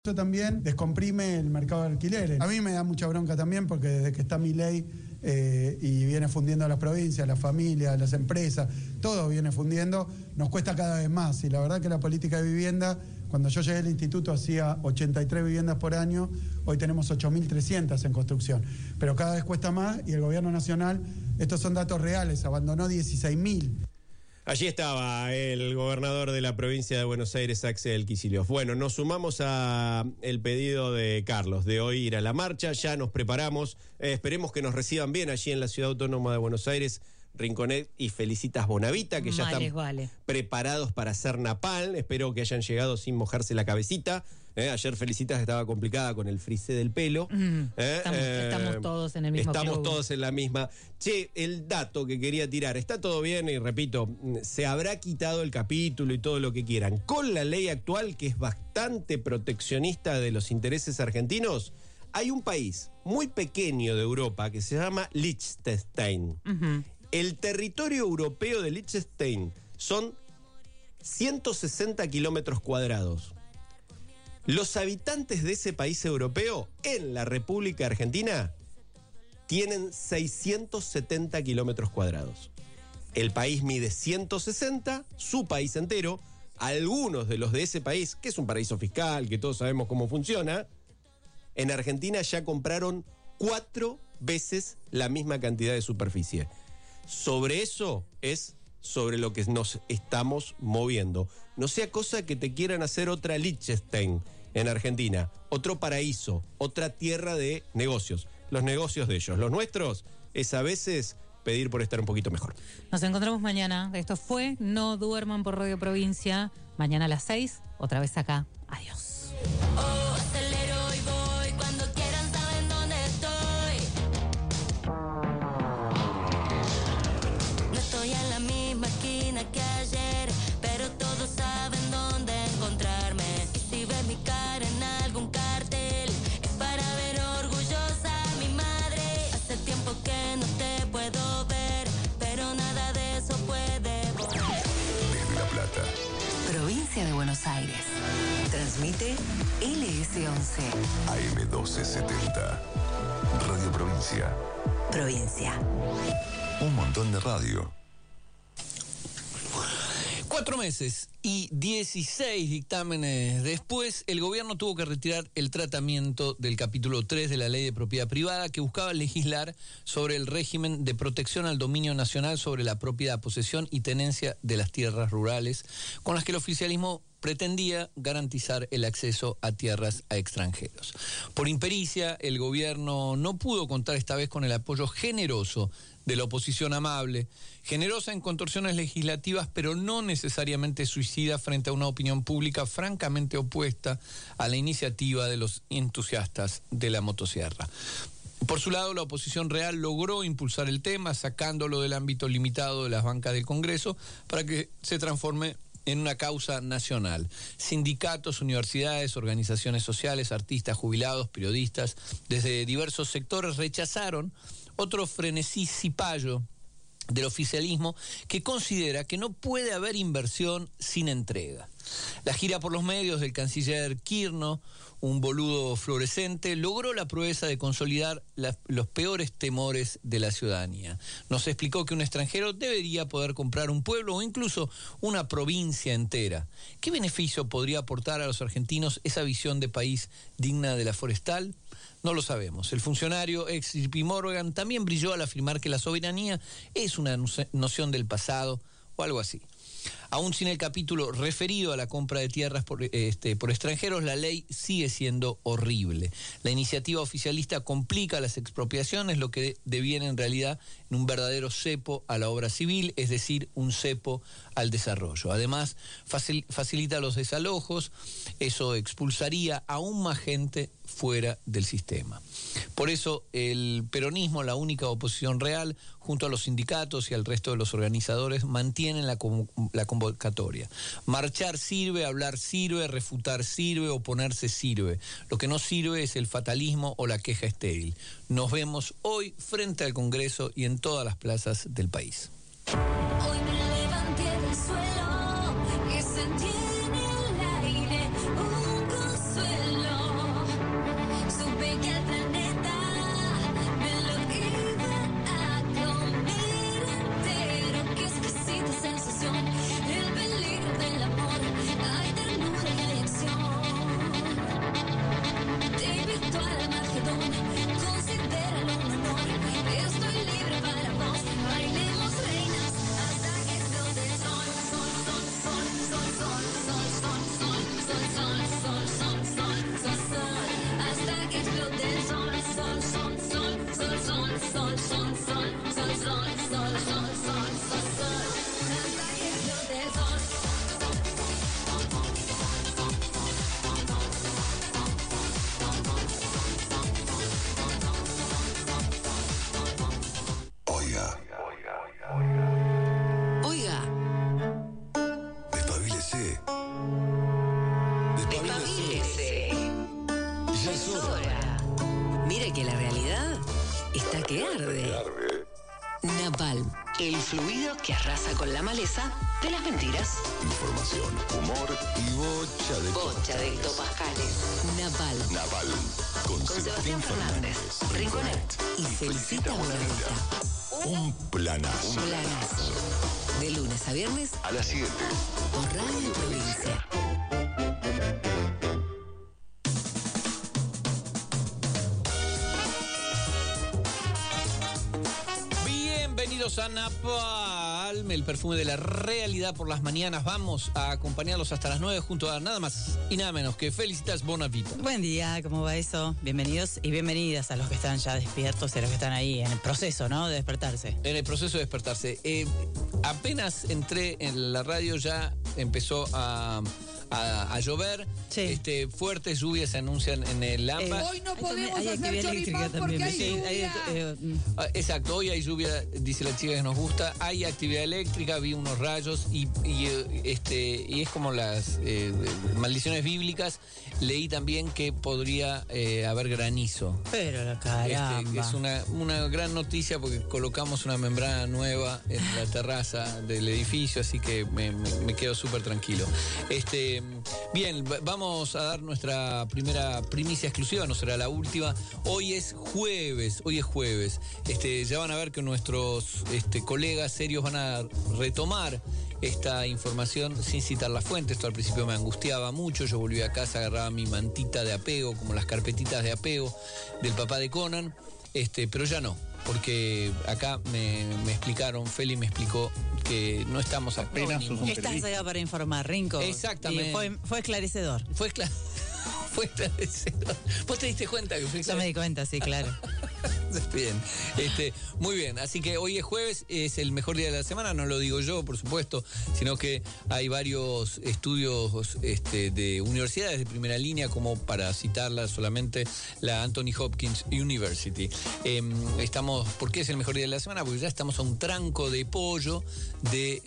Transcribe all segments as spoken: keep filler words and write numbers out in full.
Eso también descomprime el mercado de alquileres. A mí me da mucha bronca también porque desde que está Milei eh, y viene fundiendo a las provincias, las familias, las empresas, todo viene fundiendo, nos cuesta cada vez más. Y la verdad que la política de vivienda, cuando yo llegué al instituto hacía ochenta y tres viviendas por año, hoy tenemos ocho mil trescientas en construcción. Pero cada vez cuesta más y el gobierno nacional, estos son datos reales, abandonó dieciséis mil. Allí estaba el gobernador de la provincia de Buenos Aires, Axel Kicillof. Bueno, nos sumamos a el pedido de Carlos de hoy ir a la marcha, ya nos preparamos, eh, esperemos que nos reciban bien allí en la Ciudad Autónoma de Buenos Aires, Rinconet y Felicitas Bonavita, que ya vale, están vale. preparados para hacer napalm. Espero que hayan llegado sin mojarse la cabecita. ¿eh? Ayer Felicitas estaba complicada con el frisé del pelo. Mm, ¿eh? estamos, eh, estamos todos en el mismo Estamos club. todos en la misma. Che, el dato que quería tirar, está todo bien y repito, se habrá quitado el capítulo y todo lo que quieran. Con la ley actual, que es bastante proteccionista de los intereses argentinos, hay un país muy pequeño de Europa que se llama Liechtenstein. Uh-huh. El territorio europeo de Liechtenstein son ciento sesenta kilómetros cuadrados. Los habitantes de ese país europeo en la República Argentina tienen seiscientos setenta kilómetros cuadrados. El país mide ciento sesenta, su país entero. Algunos de los de ese país, que es un paraíso fiscal, que todos sabemos cómo funciona, en Argentina ya compraron cuatro veces la misma cantidad de superficie. Sobre eso es sobre lo que nos estamos moviendo. No sea cosa que te quieran hacer otra Liechtenstein en Argentina, otro paraíso, otra tierra de negocios. Los negocios de ellos. Los nuestros es a veces pedir por estar un poquito mejor. Nos encontramos mañana. Esto fue No Duerman por Radio Provincia. Mañana a las seis, otra vez acá. Adiós. Oh, acelero y voy, cuando quieran saben dónde estoy. No estoy en la misma esquina que ayer, pero todos saben dónde encontrarme. Y si ves mi cara en algún cartel, es para ver orgullosa a mi madre. Hace tiempo que no te puedo ver, pero nada de eso puede volver. Desde La Plata, Provincia de Buenos Aires. Transmite L S once. A M doce setenta. Radio Provincia. Provincia. Un montón de radio. Cuatro meses y dieciséis dictámenes después, el gobierno tuvo que retirar el tratamiento del capítulo tres de la Ley de Propiedad Privada, que buscaba legislar sobre el régimen de protección al dominio nacional sobre la propiedad, posesión y tenencia de las tierras rurales, con las que el oficialismo pretendía garantizar el acceso a tierras a extranjeros. Por impericia, el gobierno no pudo contar esta vez con el apoyo generoso de la oposición amable, generosa en contorsiones legislativas, pero no necesariamente suicida frente a una opinión pública francamente opuesta a la iniciativa de los entusiastas de la motosierra. Por su lado, la oposición real logró impulsar el tema, sacándolo del ámbito limitado de las bancas del Congreso para que se transforme en una causa nacional. Sindicatos, universidades, organizaciones sociales, artistas, jubilados, periodistas, desde diversos sectores rechazaron otro frenesí cipayo del oficialismo que considera que no puede haber inversión sin entrega. La gira por los medios del canciller Kirchner, un boludo fluorescente, logró la proeza de consolidar la, los peores temores de la ciudadanía. Nos explicó que un extranjero debería poder comprar un pueblo o incluso una provincia entera. ¿Qué beneficio podría aportar a los argentinos esa visión de país digna de la forestal? No lo sabemos. El funcionario ex J P Morgan también brilló al afirmar que la soberanía es una noción del pasado o algo así. Aún sin el capítulo referido a la compra de tierras por, este, por extranjeros, la ley sigue siendo horrible. La iniciativa oficialista complica las expropiaciones, lo que deviene en realidad en un verdadero cepo a la obra civil, es decir, un cepo al desarrollo. Además, facil, facilita los desalojos, eso expulsaría aún más gente fuera del sistema. Por eso el peronismo, la única oposición real, junto a los sindicatos y al resto de los organizadores, mantienen la, la convocatoria. Marchar sirve, hablar sirve, refutar sirve, oponerse sirve. Lo que no sirve es el fatalismo o la queja estéril. Nos vemos hoy frente al Congreso y en todas las plazas del país. Hoy me levanté del suelo y sentí en el aire un consuelo. que arde. Napalm, el fluido que arrasa con la maleza de las mentiras. Información, humor y bocha de Bocha de hectopascales. Napalm. Napalm. Con, Con Sebastián Fernández, Rinconet y Felicita Bonavita. Un planazo. Planazo. De lunes a viernes A las siete. por Radio Provincia. Bienvenidos a Napalm, el perfume de la realidad por las mañanas. Vamos a acompañarlos hasta las nueve junto a nada más y nada menos que Felicitas Bonavita. Buen día, ¿cómo va eso? Bienvenidos y bienvenidas a los que están ya despiertos y a los que están ahí en el proceso, ¿no? De despertarse. En el proceso de despertarse. Eh, apenas entré en la radio ya empezó a... A, a llover, Sí. este, fuertes lluvias se anuncian en el AMBA. Eh, Hoy no hay podemos también- hay hacer actividad eléctrica choripán porque también, hay sí, hay, lluvia. eh, mm, Ah, exacto, hoy hay lluvia, dice la chica que nos gusta, hay actividad eléctrica, vi unos rayos y, y, eh, este, y es como las eh, maldiciones bíblicas. Leí también que podría eh, haber granizo. pero la Este, caramba. es una, una gran noticia porque colocamos una membrana nueva en la terraza del edificio, así que me, me- me quedo súper tranquilo. Este, bien, va- vamos a dar nuestra primera primicia exclusiva, no será la última. Hoy es jueves, hoy es jueves. Este, ya van a ver que nuestros este, colegas serios van a retomar esta información sin citar la fuente. Esto al principio me angustiaba mucho. Yo volví a casa, agarraba mi mantita de apego, como las carpetitas de apego del papá de Conan, este, pero ya no, porque acá me, me explicaron, Feli me explicó que no estamos apenas. Estás allá para informar, Rinco. Exactamente. Y fue, fue esclarecedor. Fue esclar- fue esclarecedor. ¿Vos te diste cuenta que fue Yo me di cuenta, sí, claro. Bien, este, muy bien. Así que hoy es jueves, es el mejor día de la semana, no lo digo yo, por supuesto, sino que hay varios estudios este, de universidades de primera línea, como para citarla solamente la Anthony Hopkins University. Eh, estamos, ¿por qué es el mejor día de la semana? Porque ya estamos a un tranco de pollo de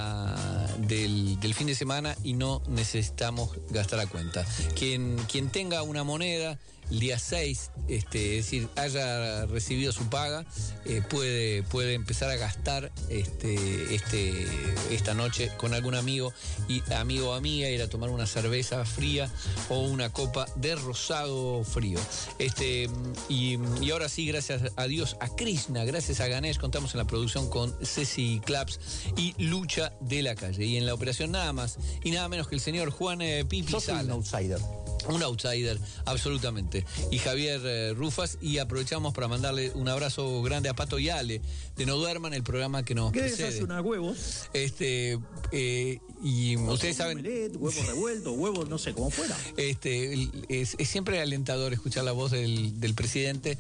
la, del, del fin de semana y no necesitamos gastar a cuenta. Quien, quien tenga una moneda el día seis, este, es decir, haya recibido su paga, eh, puede, puede empezar a gastar este, este, esta noche con algún amigo y amigo o amiga, ir a tomar una cerveza fría o una copa de rosado frío. Este, y, y ahora sí, gracias a Dios, a Krishna, gracias a Ganesh, contamos en la producción con Ceci Claps y Lucha de la Calle. Y en la operación nada más y nada menos que el señor Juan eh, Pipi Sala. outsider. Un outsider, absolutamente. Y Javier eh, Rufas, y aprovechamos para mandarle un abrazo grande a Pato y Ale, de No Duerman, el programa que nos ¿Qué precede. desayuna? Huevos. Este, eh, y ustedes saben, Omelette, huevos revueltos, huevos, no sé, como fuera. este, el- es, es siempre alentador escuchar la voz del, del presidente,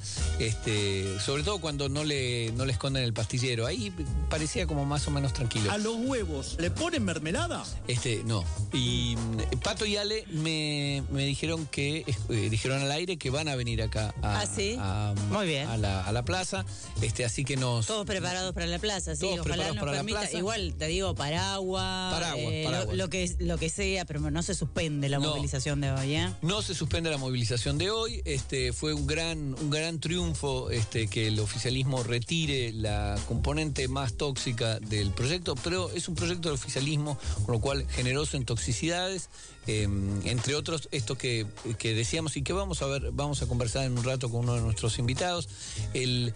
este, sobre todo cuando no le, no le esconden el pastillero. Ahí parecía como más o menos tranquilo. A los huevos, ¿le ponen mermelada? Este, no. Y mm, Pato y Ale me, me dijeron que, eh, dijeron al aire que van a venir acá a, Ah, ¿sí? a- Muy bien. a la, a la plaza. Este, así que nos. Todos preparados para la plaza, sí. Todos Ojalá preparados nos para la permita. plaza. Igual, te digo, paraguas. Paraguas, eh, paraguas. Lo, lo que, lo que sea, pero no se suspende la No. movilización de hoy, ¿eh? No se suspende la movilización de hoy. Este, fue un gran, un gran triunfo este, que el oficialismo retire la componente más tóxica del proyecto, pero es un proyecto del oficialismo, con lo cual generoso en toxicidades. Eh, entre otros, esto que, que decíamos y que vamos a ver, vamos a conversar en un rato con uno de nuestros invitados, el,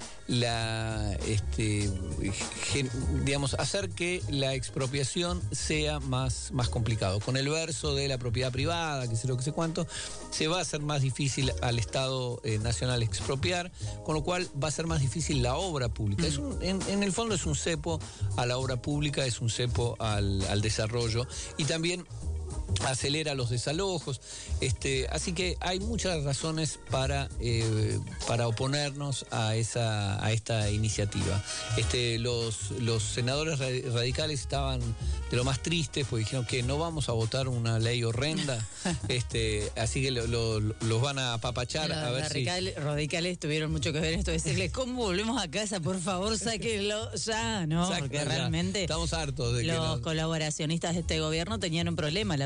la, este, gen- digamos, hacer que la expropiación sea más, más complicado. Con el verso de la propiedad privada, que sé lo que sé cuánto, se va a hacer más difícil al Estado eh, Nacional expropiar, con lo cual va a ser más difícil la obra pública. Es un- en, en el fondo es un cepo a la obra pública, es un cepo al, al desarrollo y también acelera los desalojos, este, así que hay muchas razones para, eh, para oponernos a esa a esta iniciativa. Este, los, los senadores ra- radicales estaban de lo más tristes, porque dijeron que no vamos a votar una ley horrenda, este, así que lo- lo- los van a apapachar Los a ver si. radicales, radicales tuvieron mucho que ver en esto, decirle, ¿cómo volvemos a casa? Por favor, sáquenlo ya, ¿no? Exacto, Porque ya. realmente Estamos hartos de que los no- colaboracionistas de este gobierno tenían un problema. La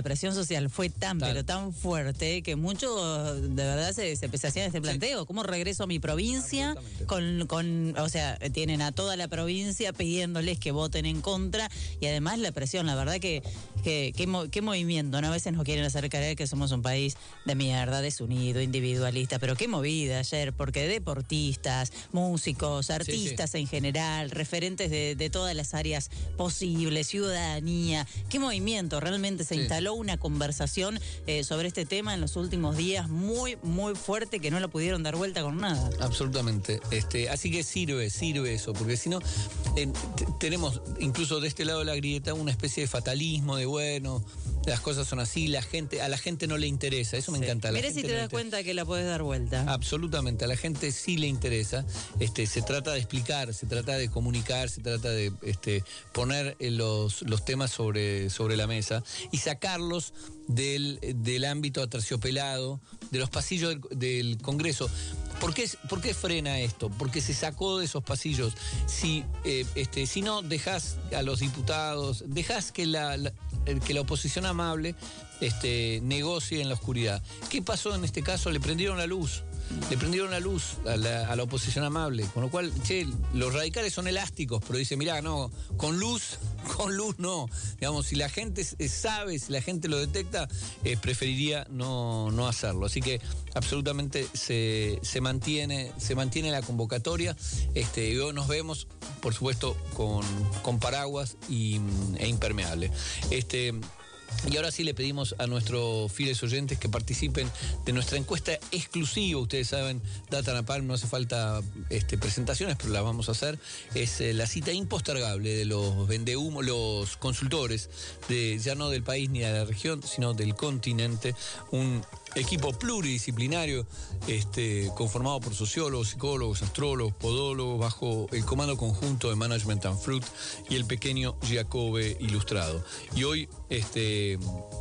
presión social fue tan, Tal. pero tan fuerte que muchos de verdad se, se, se hacían este planteo. ¿Cómo regreso a mi provincia? Con, con, o sea, tienen a toda la provincia pidiéndoles que voten en contra y además la presión, la verdad que qué que, que movimiento, ¿no? A veces nos quieren hacer creer que somos un país de mierda, desunido, individualista, pero qué movida ayer, porque deportistas, músicos, artistas sí, sí. en general, referentes de, de todas las áreas posibles, ciudadanía, qué movimiento, realmente se sí. instaló una conversación eh, sobre este tema en los últimos días muy, muy fuerte que no lo pudieron dar vuelta con nada. Absolutamente, este, así que sirve, sirve eso, porque si no, eh, tenemos incluso de este lado de la grieta una especie de fatalismo, de bueno, las cosas son así, la gente, a la gente no le interesa, eso me sí. encanta. Mire si te no das cuenta que la puedes dar vuelta. Absolutamente, a la gente sí le interesa, este, se trata de explicar, se trata de comunicar, se trata de este, poner los, los temas sobre, sobre la mesa y sacarlos del, del ámbito aterciopelado, de los pasillos del, del Congreso. ¿Por qué, ¿Por qué frena esto? Porque se sacó de esos pasillos. Si, eh, este, si no, dejás a los diputados, dejás que la, la, que la oposición amable este, negocie en la oscuridad. ¿Qué pasó en este caso? Le prendieron la luz. Le prendieron la luz a la, a la oposición amable, con lo cual, che, los radicales son elásticos, pero dice, mirá, no, con luz, con luz no. Digamos, si la gente sabe, si la gente lo detecta, eh, preferiría no, no hacerlo. Así que absolutamente se, se mantiene, se mantiene la convocatoria. Este, y hoy nos vemos, por supuesto, con, con paraguas y, e impermeable. Este. Y ahora sí le pedimos a nuestros fieles oyentes que participen de nuestra encuesta exclusiva. Ustedes saben, Data Napalm, no hace falta este, presentaciones, pero las vamos a hacer. Es eh, la cita impostergable de los vendehumos, los consultores, de ya no del país ni de la región, sino del continente. Un equipo pluridisciplinario este, conformado por sociólogos, psicólogos, astrólogos, podólogos, bajo el comando conjunto de Management and Fruit y el pequeño Giacobbe ilustrado. Y hoy este,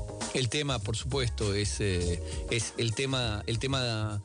el tema, por supuesto, es, eh, es el tema, el tema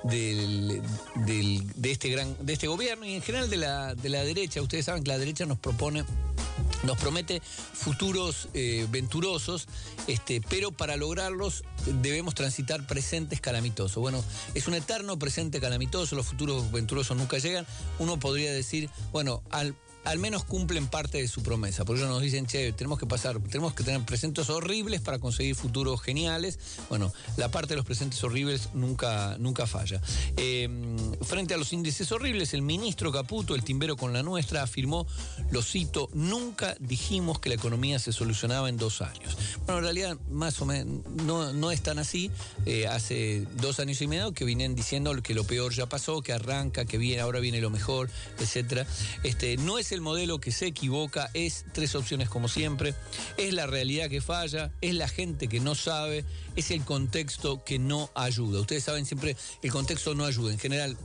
del, del, de, este gran, de este gobierno y en general de la, de la derecha. Ustedes saben que la derecha nos propone... Nos promete futuros eh, venturosos, este, pero para lograrlos debemos transitar presentes calamitosos. Bueno, es un eterno presente calamitoso, los futuros venturosos nunca llegan. Uno podría decir, bueno, al... al menos cumplen parte de su promesa. Por eso nos dicen, che, tenemos que pasar, tenemos que tener presentes horribles para conseguir futuros geniales. Bueno, la parte de los presentes horribles nunca, nunca falla. Eh, frente a los índices horribles, el ministro Caputo, el timbero con la nuestra, afirmó, lo cito, nunca dijimos que la economía se solucionaba en dos años. Bueno, en realidad, más o menos, no, no es tan así. Eh, hace dos años y medio que vienen diciendo que lo peor ya pasó, que arranca, que viene, ahora viene lo mejor, etcétera. Este, no es el modelo que se equivoca, es tres opciones como siempre, es la realidad que falla, es la gente que no sabe, es el contexto que no ayuda. Ustedes saben siempre, el contexto no ayuda. En general,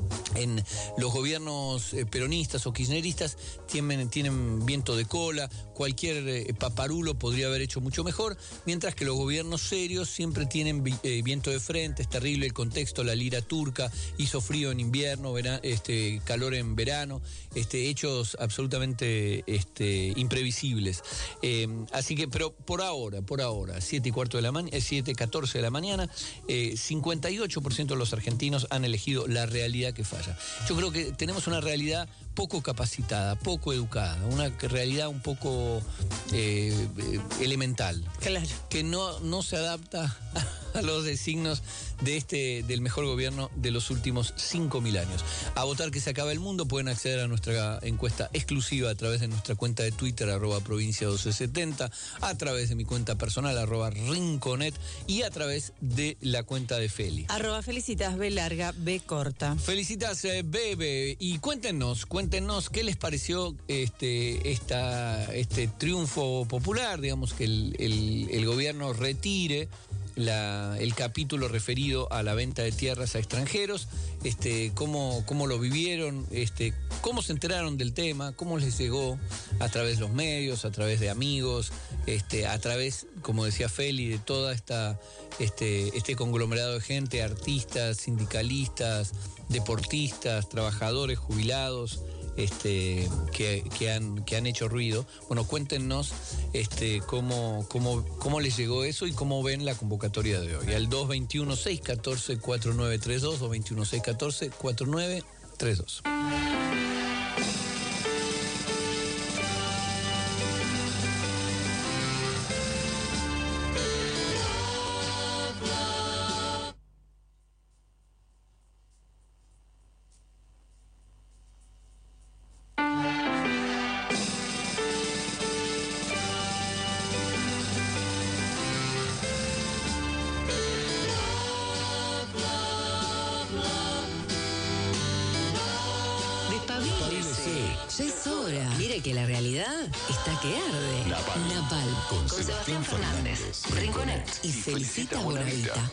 en los gobiernos eh, peronistas o kirchneristas tienen, tienen viento de cola, cualquier eh, paparulo podría haber hecho mucho mejor, mientras que los gobiernos serios siempre tienen vi, eh, viento de frente, es terrible el contexto, la lira turca, hizo frío en invierno, vera, este, calor en verano, este, hechos absolutamente este, imprevisibles. Eh, así que, pero por ahora, por ahora, siete y cuarto de la mañana, eh, siete catorce de la mañana, eh, cincuenta y ocho por ciento de los argentinos han elegido la realidad que falla. Yo creo que tenemos una realidad poco capacitada, poco educada, una realidad un poco eh, elemental. Claro. Que no, no se adapta a los designios de este, del mejor gobierno de los últimos cinco mil años. A votar que se acaba el mundo, pueden acceder a nuestra encuesta exclusiva a través de nuestra cuenta de Twitter, arroba provincia doce setenta, a través de mi cuenta personal, arroba rinconet, y a través de la cuenta de Feli. Arroba felicitas, B larga, B corta. Felicitas, eh, bebe, y cuéntenos, cuéntenos qué les pareció este, esta, este triunfo popular, digamos que el, el, el gobierno retire La, el capítulo referido a la venta de tierras a extranjeros, este, cómo, cómo lo vivieron, este, cómo se enteraron del tema, cómo les llegó a través de los medios, a través de amigos, este, a través, como decía Feli, de toda esta este, este conglomerado de gente, artistas, sindicalistas, deportistas, trabajadores, jubilados, este, que, que, han, que han hecho ruido. Bueno, cuéntenos este, cómo, cómo, cómo les llegó eso y cómo ven la convocatoria de hoy. Al dos veintiuno, seis catorce, cuarenta y nueve treinta y dos, dos veintiuno, seis catorce, cuarenta y nueve treinta y dos. Ya es hora. Mire que la realidad está que arde. Naval. Naval. Con Con Sebastián Fernández. Rinconet. Y Felicita Bonavita.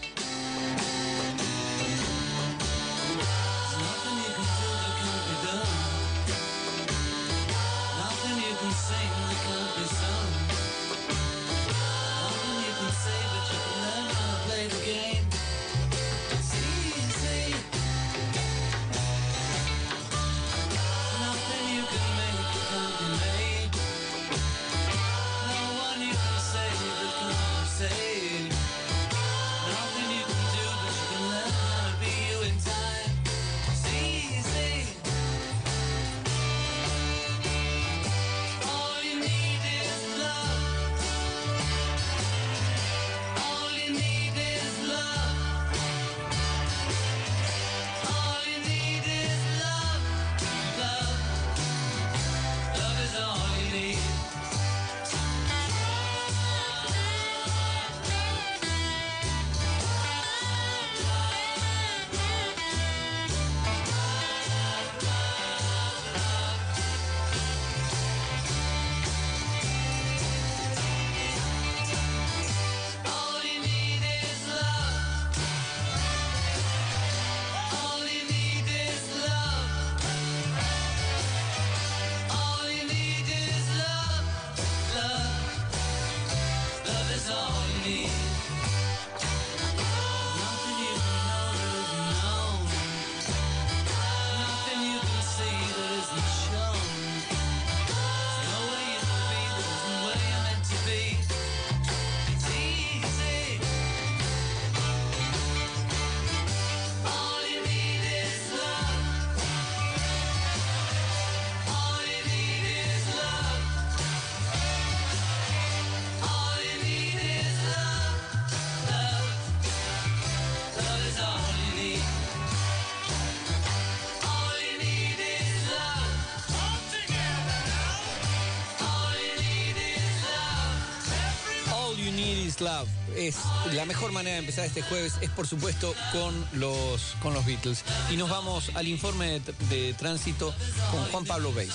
Love. Es la mejor manera de empezar este jueves, es por supuesto con los, con los Beatles. Y nos vamos al informe de, de tránsito con Juan Pablo Beis.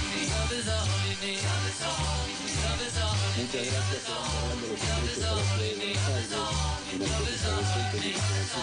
Muchas gracias por hablando de los servicios a la ciudad de Buenos Aires. Una autopista de Centro y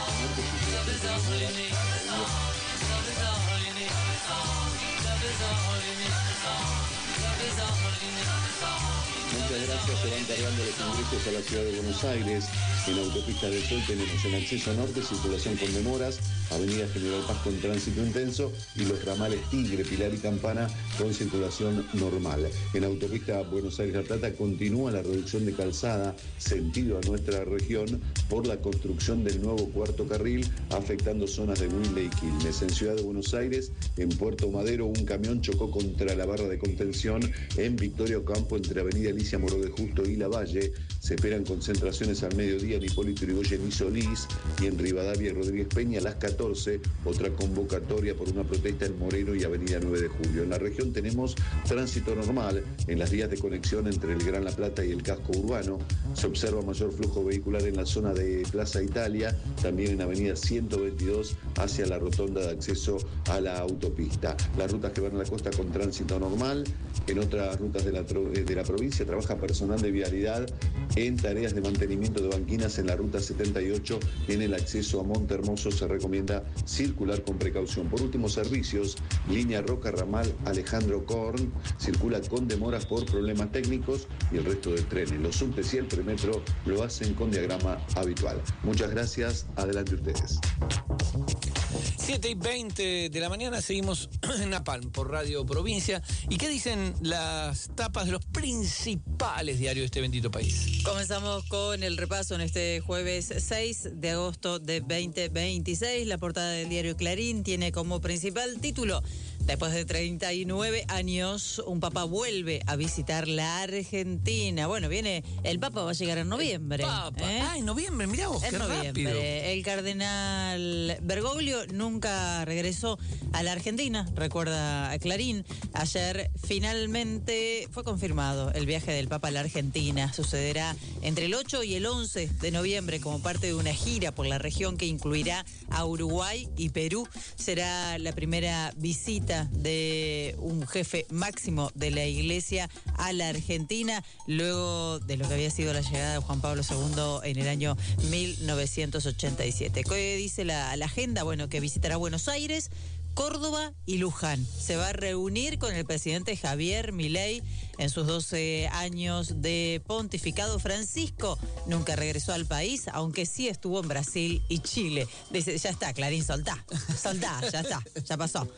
Muchas gracias, se van cargando los ingresos a la ciudad de Buenos Aires. En Autopista del Sol tenemos en acceso norte circulación con demoras, Avenida General Paz con tránsito intenso y los ramales Tigre, Pilar y Campana con circulación normal. En Autopista Buenos Aires-La Plata continúa la reducción de calzada sentido a nuestra región por la construcción del nuevo cuarto carril afectando zonas de Wilde y Quilmes. En Ciudad de Buenos Aires, en Puerto Madero, un camión chocó contra la barra de contención en Victoria Ocampo entre Avenida Alicia Moró de Justo y Lavalle. Se esperan concentraciones al mediodía en Hipólito Yrigoyen y Solís, y en Rivadavia y Rodríguez Peña a las catorce, otra convocatoria por una protesta en Moreno y Avenida nueve de Julio. En la región tenemos tránsito normal en las vías de conexión entre el Gran La Plata y el casco urbano. Se observa mayor flujo vehicular en la zona de Plaza Italia, también en Avenida ciento veintidós hacia la rotonda de acceso a la autopista. Las rutas que van a la costa con tránsito normal. En otras rutas de la, de la provincia trabaja personal de vialidad en tareas de mantenimiento de banquinas en la ruta setenta y ocho. En el acceso a Monte Hermoso se recomienda circular con precaución. Por último, servicios, línea Roca Ramal Alejandro Korn circula con demoras por problemas técnicos, y el resto del tren, los subtes y el premetro lo hacen con diagrama habitual. Muchas gracias, adelante ustedes. siete y veinte de la mañana seguimos en Napalm por Radio Provincia. ¿Y qué dicen las tapas de los principales diarios de este bendito país? Comenzamos con el repaso en este jueves seis de agosto de veinte veintiséis. La portada del diario Clarín tiene como principal título: después de treinta y nueve años, un papa vuelve a visitar la Argentina. Bueno, viene, el papa va a llegar en noviembre. El papa. ¿eh? Ah, en noviembre, mirá vos, En qué noviembre. rápido. El cardenal Bergoglio nunca regresó a la Argentina, recuerda a Clarín. Ayer finalmente fue confirmado el viaje del papa a la Argentina. Sucederá entre el ocho y el once de noviembre como parte de una gira por la región que incluirá a Uruguay y Perú. Será la primera visita de un jefe máximo de la Iglesia a la Argentina, luego de lo que había sido la llegada de Juan Pablo segundo en el año mil novecientos ochenta y siete. ¿Qué dice la, la agenda? Bueno, que visitará Buenos Aires, Córdoba y Luján. Se va a reunir con el presidente Javier Milei en sus doce años de pontificado. Francisco nunca regresó al país, aunque sí estuvo en Brasil y Chile. Dice, ya está, Clarín, soltá, soltá, ya está, ya pasó.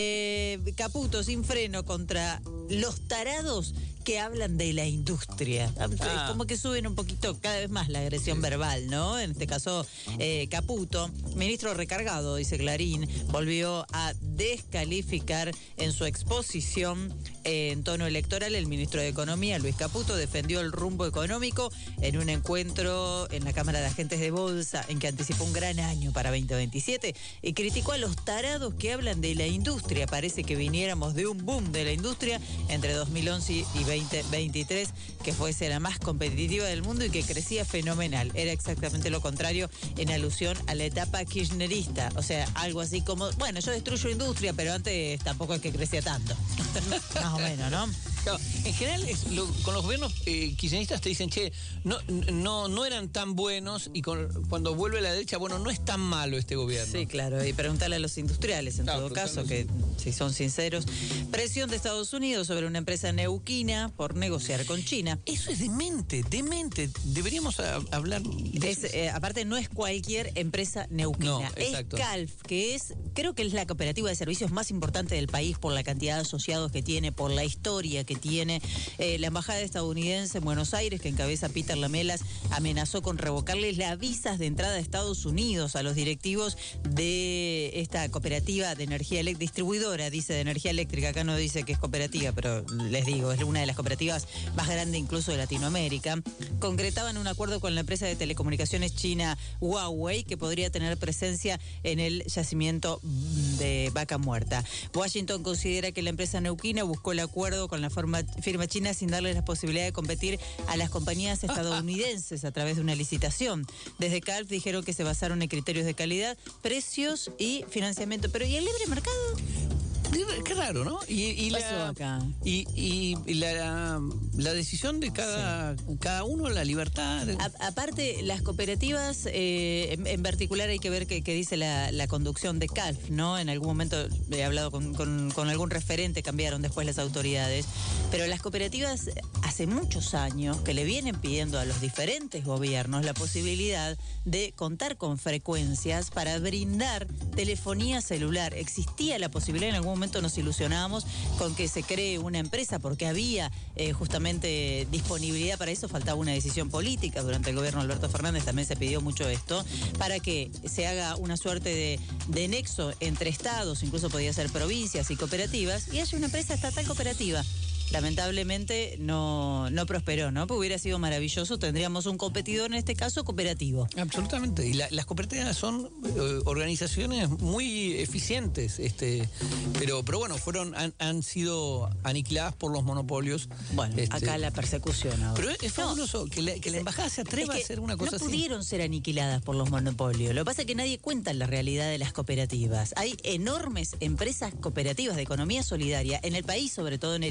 Eh, Caputo sin freno contra los tarados que hablan de la industria. Ah. Como que suben un poquito cada vez más la agresión verbal, ¿no? En este caso, eh, Caputo, ministro recargado, dice Clarín, volvió a descalificar en su exposición eh, en tono electoral. El ministro de Economía, Luis Caputo, defendió el rumbo económico en un encuentro en la Cámara de Agentes de Bolsa en que anticipó un gran año para veinte veintisiete y criticó a los tarados que hablan de la industria. Parece que viniéramos de un boom de la industria entre dos mil once y veinte veintitrés, que fuese la más competitiva del mundo y que crecía fenomenal. Era exactamente lo contrario en alusión a la etapa kirchnerista. O sea, algo así como, bueno, yo destruyo industria, pero antes tampoco es que crecía tanto. Más o menos, ¿no? Claro, en general, es lo, con los gobiernos eh, kirchneristas te dicen, che, no, no, no eran tan buenos, y con, cuando vuelve la derecha, bueno, no es tan malo este gobierno. Sí, claro, y preguntarle a los industriales, en Claro, todo caso, preguntarle que si son sinceros. Presión de Estados Unidos sobre una empresa neuquina por negociar con China. Eso es demente, demente. Deberíamos a, hablar de Es, eso. eh, aparte, no es cualquier empresa neuquina. No, es exacto. Calf, que es, creo que es la cooperativa de servicios más importante del país por la cantidad de asociados que tiene, por la historia que tiene. Eh, la embajada estadounidense en Buenos Aires, que encabeza Peter Lamelas, amenazó con revocarles las visas de entrada a Estados Unidos a los directivos de esta cooperativa de energía eléctrica, distribuidora, dice, de energía eléctrica. Acá no dice que es cooperativa, pero les digo, es una de las cooperativas más grandes incluso de Latinoamérica. Concretaban un acuerdo con la empresa de telecomunicaciones china Huawei, que podría tener presencia en el yacimiento de Vaca Muerta. Washington considera que la empresa neuquina buscó el acuerdo con la forma, firma china sin darle la posibilidad de competir a las compañías estadounidenses a través de una licitación. Desde Calf dijeron que se basaron en criterios de calidad, precios y financiamiento. Pero ¿y el libre mercado? Qué raro, ¿no? Y, y, pasó la, acá? y, y, y la, la decisión de cada, sí. cada uno, la libertad. A, aparte, las cooperativas, eh, en, en particular hay que ver qué dice la, la conducción de Calf, ¿no? En algún momento he hablado con, con, con algún referente, cambiaron después las autoridades, pero las cooperativas hace muchos años que le vienen pidiendo a los diferentes gobiernos la posibilidad de contar con frecuencias para brindar telefonía celular. Existía la posibilidad, en algún momento nos ilusionábamos con que se cree una empresa porque había eh, justamente disponibilidad para eso, faltaba una decisión política. Durante el gobierno de Alberto Fernández también se pidió mucho esto, para que se haga una suerte de, de nexo entre estados, incluso podía ser provincias y cooperativas, y haya una empresa estatal cooperativa. Lamentablemente no, no prosperó, ¿no? Porque hubiera sido maravilloso, tendríamos un competidor, en este caso cooperativo. Absolutamente, y la, las cooperativas son eh, organizaciones muy eficientes, este, pero, pero bueno, fueron, han, han sido aniquiladas por los monopolios. Bueno, este, acá la persecución ahora. Pero es, es fabuloso no, que, la, que la embajada se atreva es que a hacer una cosa no así. No pudieron ser aniquiladas por los monopolios. Lo que pasa es que nadie cuenta la realidad de las cooperativas. Hay enormes empresas cooperativas de economía solidaria en el país, sobre todo en, el, en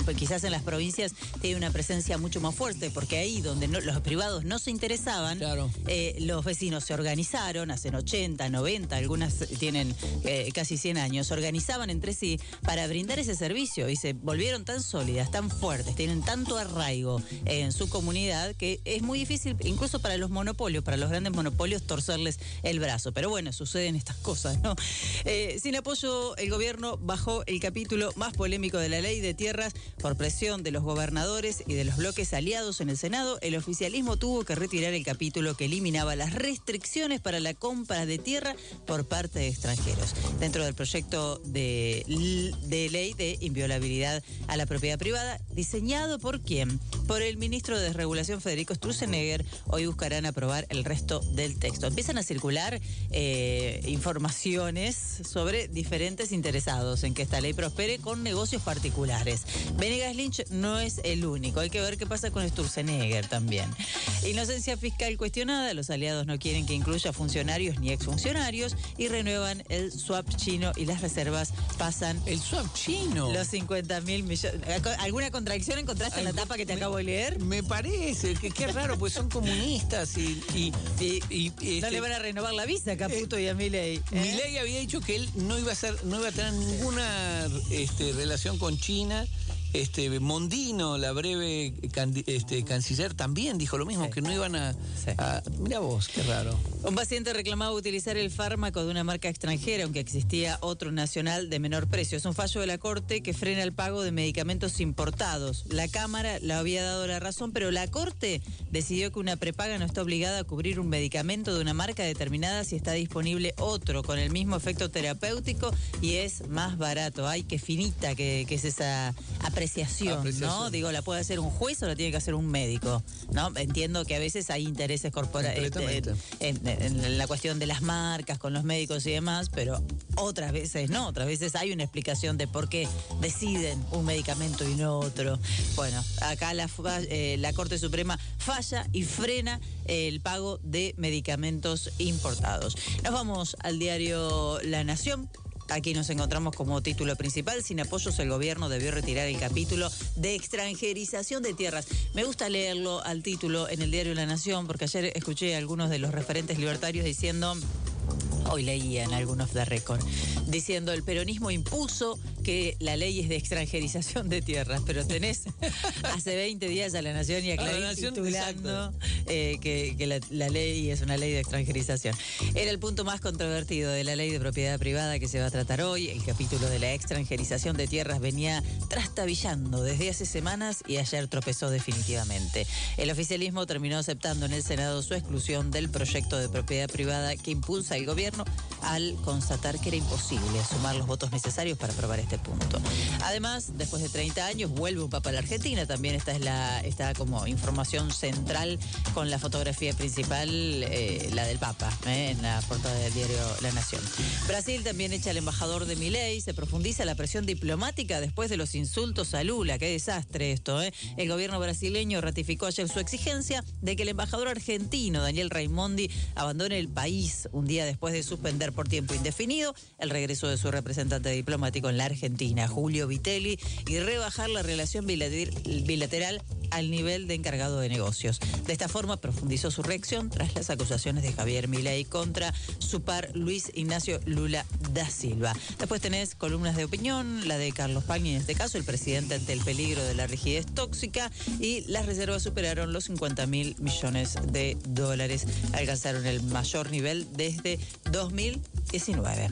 quizás en las provincias tiene una presencia mucho más fuerte, porque ahí donde no, los privados no se interesaban, claro. eh, los vecinos se organizaron, hace ochenta, noventa, algunas tienen eh, casi cien años, se organizaban entre sí para brindar ese servicio y se volvieron tan sólidas, tan fuertes, tienen tanto arraigo en su comunidad que es muy difícil, incluso para los monopolios, para los grandes monopolios, torcerles el brazo. Pero bueno, suceden estas cosas, ¿no? Eh, sin apoyo, el gobierno bajó el capítulo más polémico de la ley de tierras por presión de los gobernadores y de los bloques aliados en el Senado. El oficialismo tuvo que retirar el capítulo que eliminaba las restricciones para la compra de tierra por parte de extranjeros, dentro del proyecto de, de ley de inviolabilidad a la propiedad privada, diseñado por quién, por el ministro de Desregulación Federico Sturzenegger. Hoy buscarán aprobar el resto del texto. Empiezan a circular eh, informaciones sobre diferentes interesados en que esta ley prospere con negocios particulares. Venegas Lynch no es el único, hay que ver qué pasa con Sturzenegger también. Inocencia fiscal cuestionada, los aliados no quieren que incluya funcionarios ni exfuncionarios y renuevan el swap chino y las reservas pasan... ¿El swap chino? Los cincuenta mil millones. ¿Alguna contradicción encontraste en la tapa que te me, acabo de leer? Me parece, que qué raro, pues son comunistas y... y, y, y, y no este, le van a renovar la visa a Caputo eh, y a Milei. ¿eh? Milei había dicho que él no iba a ser, no iba a tener ninguna este, relación con China. Este, Mondino, la breve can, este, canciller, también dijo lo mismo, sí. que no iban a, sí. a... Mira vos, qué raro. Un paciente reclamaba utilizar el fármaco de una marca extranjera, aunque existía otro nacional de menor precio. Es un fallo de la Corte que frena el pago de medicamentos importados. La Cámara le había dado la razón, pero la Corte decidió que una prepaga no está obligada a cubrir un medicamento de una marca determinada si está disponible otro con el mismo efecto terapéutico y es más barato. Ay, qué finita que, que es esa apreciación. Apreciación, apreciación, ¿no? Digo, ¿la puede hacer un juez o la tiene que hacer un médico? ¿No? Entiendo que a veces hay intereses corporativos en, en, en la cuestión de las marcas con los médicos y demás, pero otras veces no, otras veces hay una explicación de por qué deciden un medicamento y no otro. Bueno, acá la, eh, la Corte Suprema falla y frena el pago de medicamentos importados. Nos vamos al diario La Nación. Aquí nos encontramos como título principal: sin apoyos el gobierno debió retirar el capítulo de extranjerización de tierras. Me gusta leerlo al título en el diario La Nación porque ayer escuché a algunos de los referentes libertarios diciendo... Hoy leían algunos de récord, diciendo el peronismo impuso que la ley es de extranjerización de tierras, pero tenés hace veinte días a La Nación y a Clarín a Nación, titulando eh, que, que la, la ley es una ley de extranjerización. Era el punto más controvertido de la ley de propiedad privada que se va a tratar hoy. El capítulo de la extranjerización de tierras venía trastabillando desde hace semanas y ayer tropezó definitivamente. El oficialismo terminó aceptando en el Senado su exclusión del proyecto de propiedad privada que impulsa el gobierno al constatar que era imposible sumar los votos necesarios para aprobar este punto. Además, después de treinta años, vuelve un papa a la Argentina. También esta es la esta como información central con la fotografía principal, eh, la del papa, eh, en la portada del diario La Nación. Brasil también echa al embajador de Milei. Se profundiza la presión diplomática después de los insultos a Lula. Qué desastre esto, ¿eh? El gobierno brasileño ratificó ayer su exigencia de que el embajador argentino, Daniel Raimondi, abandone el país un día después de suspender por tiempo indefinido el regreso de su representante diplomático en la Argentina, Julio Vitelli, y rebajar la relación bilateral al nivel de encargado de negocios. De esta forma profundizó su reacción tras las acusaciones de Javier Milei contra su par Luis Ignacio Lula da Silva. Después tenés columnas de opinión, la de Carlos Pagni en este caso, el presidente ante el peligro de la rigidez tóxica, y las reservas superaron los cincuenta mil millones de dólares, alcanzaron el mayor nivel desde dos mil diecinueve.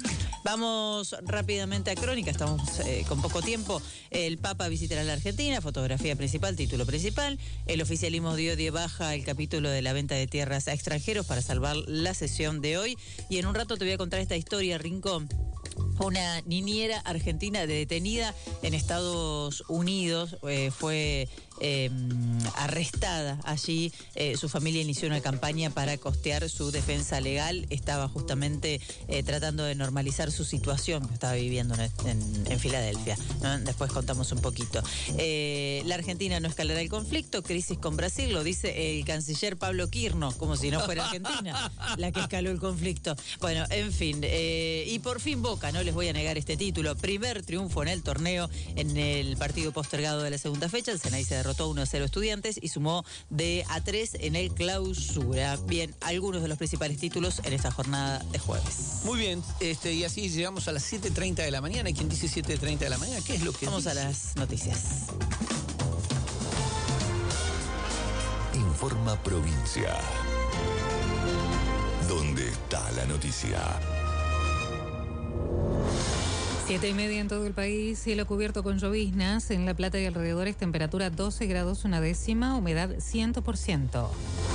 Vamos rápidamente a Crónica, estamos eh, con poco tiempo. El Papa visitará la Argentina, fotografía principal, título principal. El oficialismo dio de baja el capítulo de la venta de tierras a extranjeros para salvar la sesión de hoy. Y en un rato te voy a contar esta historia, Rincón. Una niñera argentina detenida en Estados Unidos eh, fue eh, arrestada allí. Eh, su familia inició una campaña para costear su defensa legal. Estaba justamente eh, tratando de normalizar su situación que estaba viviendo en, en, en Filadelfia, ¿no? Después contamos un poquito. Eh, la Argentina no escalará el conflicto, crisis con Brasil, lo dice el canciller Pablo Quirno, como si no fuera Argentina la que escaló el conflicto. Bueno, en fin, eh, y por fin Boca, no les voy a negar este título, primer triunfo en el torneo en el partido postergado de la segunda fecha. El Ceney se derrotó uno a cero Estudiantes y sumó de a tres en el Clausura. Bien, algunos de los principales títulos en esta jornada de jueves. Muy bien, este, y así llegamos a las siete treinta de la mañana. ¿Y quién dice siete treinta de la mañana? ¿Qué es lo que Vamos dice? a las noticias. Informa Provincia. ¿Dónde está la noticia? Siete y media en todo el país, cielo cubierto con lloviznas. En La Plata y alrededores, temperatura doce grados una décima, humedad cien por ciento.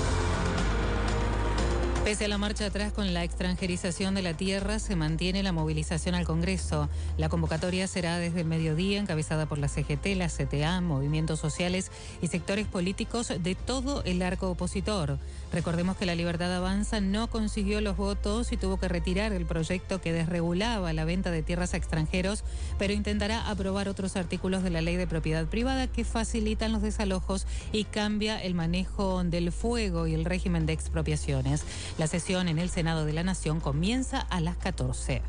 Pese a la marcha atrás con la extranjerización de la tierra, se mantiene la movilización al Congreso. La convocatoria será desde el mediodía, encabezada por la C G T, la C T A, movimientos sociales y sectores políticos de todo el arco opositor. Recordemos que la Libertad Avanza no consiguió los votos y tuvo que retirar el proyecto que desregulaba la venta de tierras a extranjeros, pero intentará aprobar otros artículos de la Ley de Propiedad Privada que facilitan los desalojos y cambia el manejo del fuego y el régimen de expropiaciones. La sesión en el Senado de la Nación comienza a las catorce.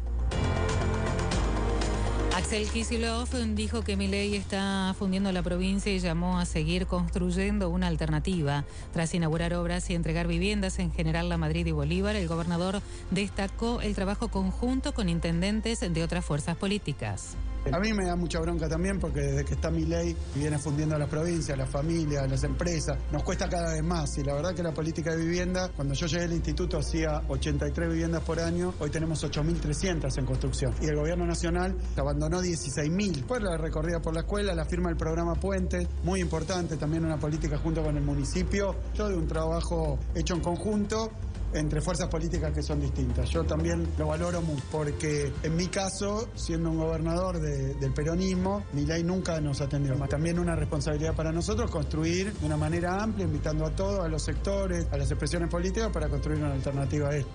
Axel Kicillof dijo que Milei está fundiendo la provincia y llamó a seguir construyendo una alternativa. Tras inaugurar obras y entregar viviendas en General La Madrid y Bolívar, el gobernador destacó el trabajo conjunto con intendentes de otras fuerzas políticas. A mí me da mucha bronca también porque desde que está Milei viene fundiendo a las provincias, las familias, las empresas, nos cuesta cada vez más. Y la verdad que la política de vivienda, cuando yo llegué al instituto hacía ochenta y tres viviendas por año, hoy tenemos ocho mil trescientas en construcción. Y el gobierno nacional abandonó dieciséis mil. Después la recorrida por la escuela, la firma del programa Puentes, muy importante, también una política junto con el municipio, todo de un trabajo hecho en conjunto entre fuerzas políticas que son distintas. Yo también lo valoro mucho, porque en mi caso, siendo un gobernador de, del peronismo, Milei nunca nos atendió. También una responsabilidad para nosotros construir de una manera amplia, invitando a todos, a los sectores, a las expresiones políticas, para construir una alternativa a esto.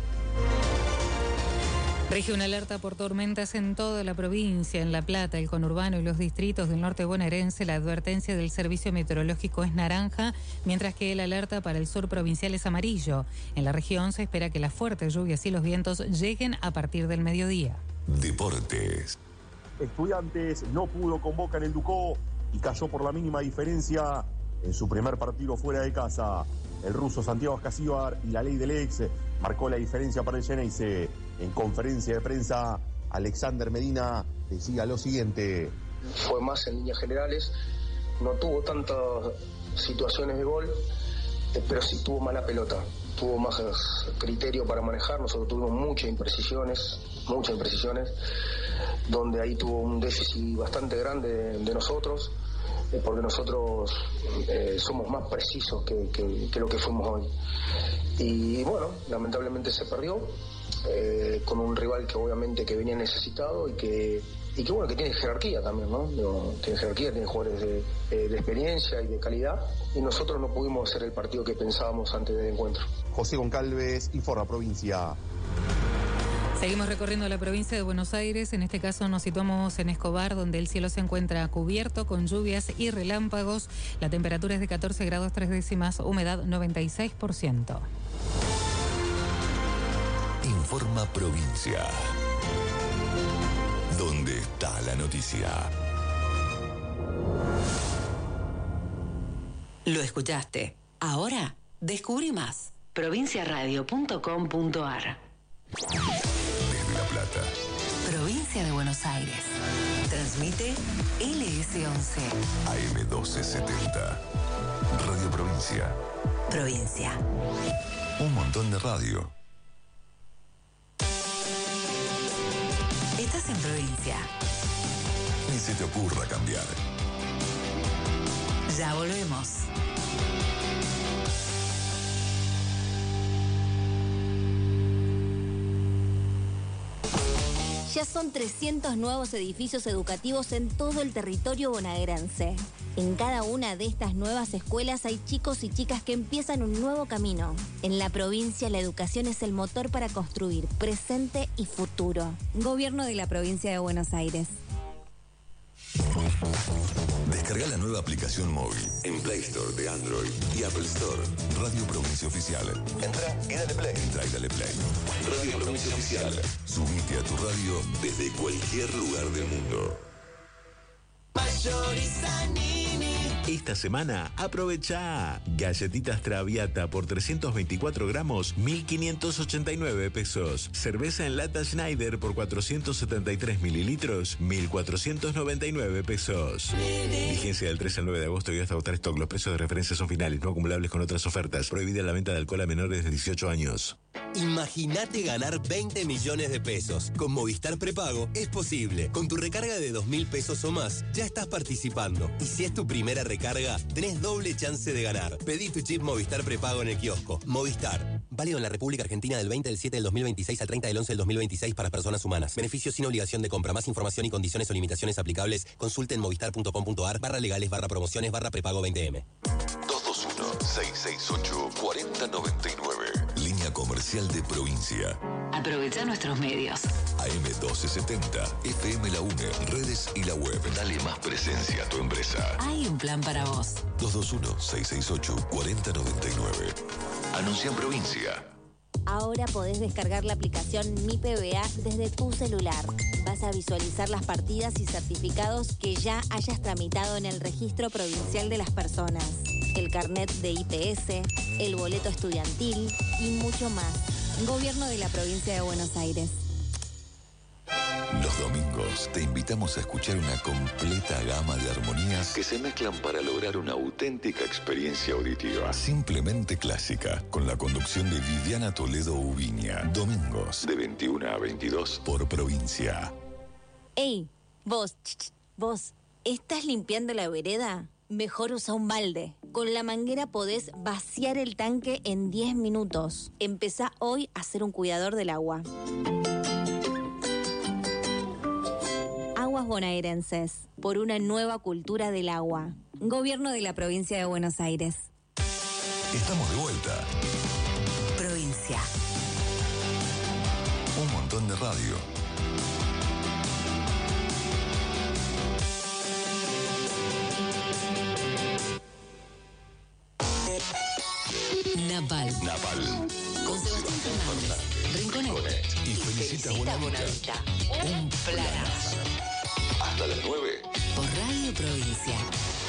Rige una alerta por tormentas en toda la provincia. En La Plata, el conurbano y los distritos del norte bonaerense, la advertencia del servicio meteorológico es naranja, mientras que la alerta para el sur provincial es amarillo. En la región se espera que las fuertes lluvias y los vientos lleguen a partir del mediodía. Deportes. Estudiantes no pudo con Boca en el Ducó y cayó por la mínima diferencia en su primer partido fuera de casa. El ruso Santiago Ascasíbar y la ley del ex marcó la diferencia para el Xeneize. En conferencia de prensa, Alexander Medina decía lo siguiente. Fue más en líneas generales, no tuvo tantas situaciones de gol, pero sí tuvo mala pelota, tuvo más criterio para manejar. Nosotros tuvimos muchas imprecisiones, muchas imprecisiones, donde ahí tuvo un déficit bastante grande de, de nosotros, eh, porque nosotros eh, somos más precisos que, que, que lo que fuimos hoy. Y bueno, lamentablemente se perdió. Eh, con un rival que obviamente que venía necesitado y que y que bueno que tiene jerarquía también, ¿no? Digo, tiene jerarquía, tiene jugadores de, eh, de experiencia y de calidad, y nosotros no pudimos hacer el partido que pensábamos antes del encuentro. José Goncalves, Informa Provincia. Seguimos recorriendo la provincia de Buenos Aires. En este caso nos situamos en Escobar, donde el cielo se encuentra cubierto con lluvias y relámpagos. La temperatura es de catorce grados tres décimas, humedad noventa y seis por ciento. Informa Provincia. ¿Dónde está la noticia? Lo escuchaste. Ahora, descubrí más. provincia radio punto com punto a r. Desde La Plata. Provincia de Buenos Aires. Transmite L S once. A M doce setenta. Radio Provincia. Provincia. Un montón de radio. Estás en provincia. Ni se te ocurra cambiar. Ya volvemos. Ya son trescientos nuevos edificios educativos en todo el territorio bonaerense. En cada una de estas nuevas escuelas hay chicos y chicas que empiezan un nuevo camino. En la provincia, la educación es el motor para construir presente y futuro. Gobierno de la provincia de Buenos Aires. Descarga la nueva aplicación móvil en Play Store de Android y Apple Store. Radio Provincia Oficial. Entra y dale play. Entra y dale play. Radio Provincia Oficial. Subite a tu radio desde cualquier lugar del mundo. Esta semana aprovecha galletitas Traviata por trescientos veinticuatro gramos, mil quinientos ochenta y nueve pesos. Cerveza en lata Schneider por cuatrocientos setenta y tres mililitros, mil cuatrocientos noventa y nueve pesos. Vigencia del tres al nueve de agosto y hasta agotar stock. Los precios de referencia son finales, no acumulables con otras ofertas. Prohibida la venta de alcohol a menores de dieciocho años. Imagínate ganar veinte millones de pesos. Con Movistar Prepago es posible. Con tu recarga de dos mil pesos o más, ya estás participando. Y si es tu primera recarga, tenés doble chance de ganar. Pedí tu chip Movistar Prepago en el kiosco. Movistar. Válido en la República Argentina del veinte del siete del dos mil veintiséis al treinta del once del dos mil veintiséis para personas humanas. Beneficios sin obligación de compra. Más información y condiciones o limitaciones aplicables. Consulte en movistar.com.ar barra legales barra promociones barra prepago veinte eme. dos dos uno, seis seis ocho, cuatro cero nueve nueve. Línea comercial de provincia. Aprovecha nuestros medios. A M doce setenta, F M La UNE, redes y la web. Dale más presencia a tu empresa. Hay un plan para vos. dos dos uno, seis seis ocho, cuatro cero nueve nueve. Anuncia en provincia. Ahora podés descargar la aplicación Mi P B A desde tu celular. Vas a visualizar las partidas y certificados que ya hayas tramitado en el Registro Provincial de las Personas, el carnet de I P S, el boleto estudiantil y mucho más. Gobierno de la Provincia de Buenos Aires. Los domingos te invitamos a escuchar una completa gama de armonías que se mezclan para lograr una auténtica experiencia auditiva. Simplemente clásica, con la conducción de Viviana Toledo Ubiña. Domingos de veintiuna a veintidós por provincia. Ey, vos, ch, ch, vos, ¿estás limpiando la vereda? Mejor usa un balde. Con la manguera podés vaciar el tanque en diez minutos. Empezá hoy a ser un cuidador del agua. Aguas bonaerenses, por una nueva cultura del agua. Gobierno de la Provincia de Buenos Aires. Estamos de vuelta. Provincia. Un montón de radio. Napal. Napal. Con Sebastián Fernández. Rinconet. Y felicita a Bonaducha. Un planazo. Hasta las nueve. Por Radio Provincia.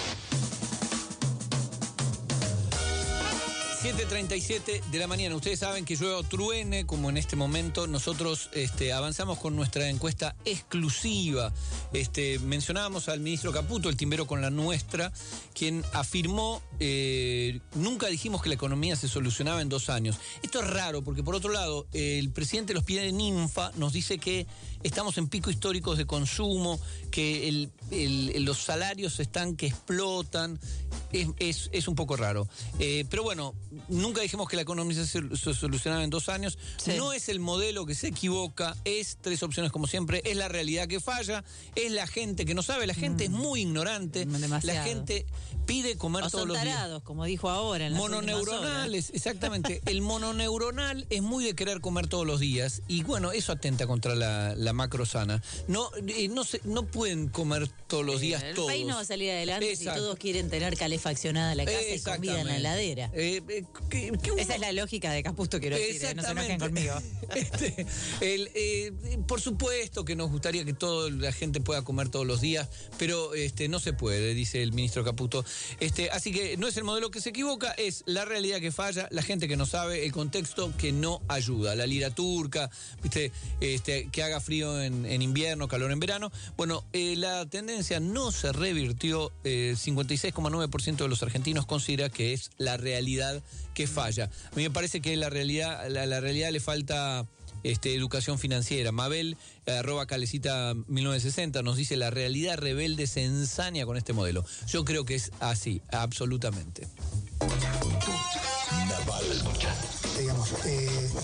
siete treinta y siete de la mañana. Ustedes saben que llueve o truene, como en este momento. Nosotros este, avanzamos con nuestra encuesta exclusiva. Este, mencionábamos al ministro Caputo, el timbero con la nuestra, quien afirmó, eh, nunca dijimos que la economía se solucionaba en dos años. Esto es raro, porque por otro lado, el presidente los pide de Ninfa, nos dice que estamos en picos históricos de consumo, que el, el, los salarios están que explotan. Es, es, es un poco raro. Eh, pero bueno, nunca dijimos que la economía se, se solucionaba en dos años. Sí. No es el modelo que se equivoca, es tres opciones como siempre, es la realidad que falla, es la gente que no sabe, la gente mm. es muy ignorante, demasiado. La gente pide comer o todos son los tarados, días. Como dijo ahora en las mononeuronales, exactamente. El mononeuronal es muy de querer comer todos los días y bueno, eso atenta contra la, la macro sana. No, eh, no, se, no pueden comer todos los días el todos. El país no va a salir adelante. Exacto. Si todos quieren tener calefaccionada la casa y comida en la heladera. Eh, eh, ¿qué, qué uno... Esa es la lógica de Caputo, quiero decir, eh, no se enojen conmigo. Este, el, eh, por supuesto que nos gustaría que toda la gente pueda comer todos los días, pero este, no se puede, dice el ministro Caputo. Este, así que no es el modelo que se equivoca, es la realidad que falla, la gente que no sabe, el contexto que no ayuda. La lira turca, ¿viste? Este, que haga frío en, en invierno, calor en verano. Bueno, eh, la tendencia no se revirtió. El eh, cincuenta y seis coma nueve por ciento de los argentinos considera que es la realidad que falla. A mí me parece que la realidad, la, la realidad le falta este, educación financiera. Mabel, arroba calecita mil novecientos sesenta, nos dice: la realidad rebelde se ensaña con este modelo. Yo creo que es así, absolutamente. Naval. Digamos, eh, digo,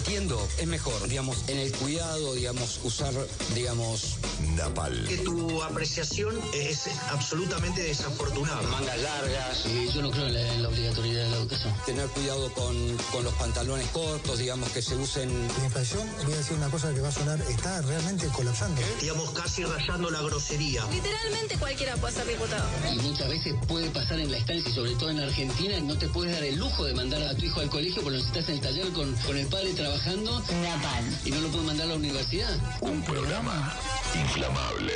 mintiendo, es mejor, digamos, en el cuidado, digamos, usar, digamos... Napal. Que tu apreciación es absolutamente desafortunada. Mangas largas. Eh, yo no creo en la, en la obligatoriedad de la educación. Tener cuidado con, con los pantalones cortos, digamos, que se usen... La inflación, voy a decir una cosa que va a sonar, está realmente colapsando. ¿Eh? Digamos, casi rayando la grosería. Literalmente cualquiera puede ser diputado. Y muchas veces puede pasar en la estancia, y sobre todo en Argentina, no te puedes dar el lujo de mandar a tu hijo al colegio porque lo estás en el taller con, con el padre trabajando. Napal. Y no lo puedes mandar a la universidad. Un programa inflamable.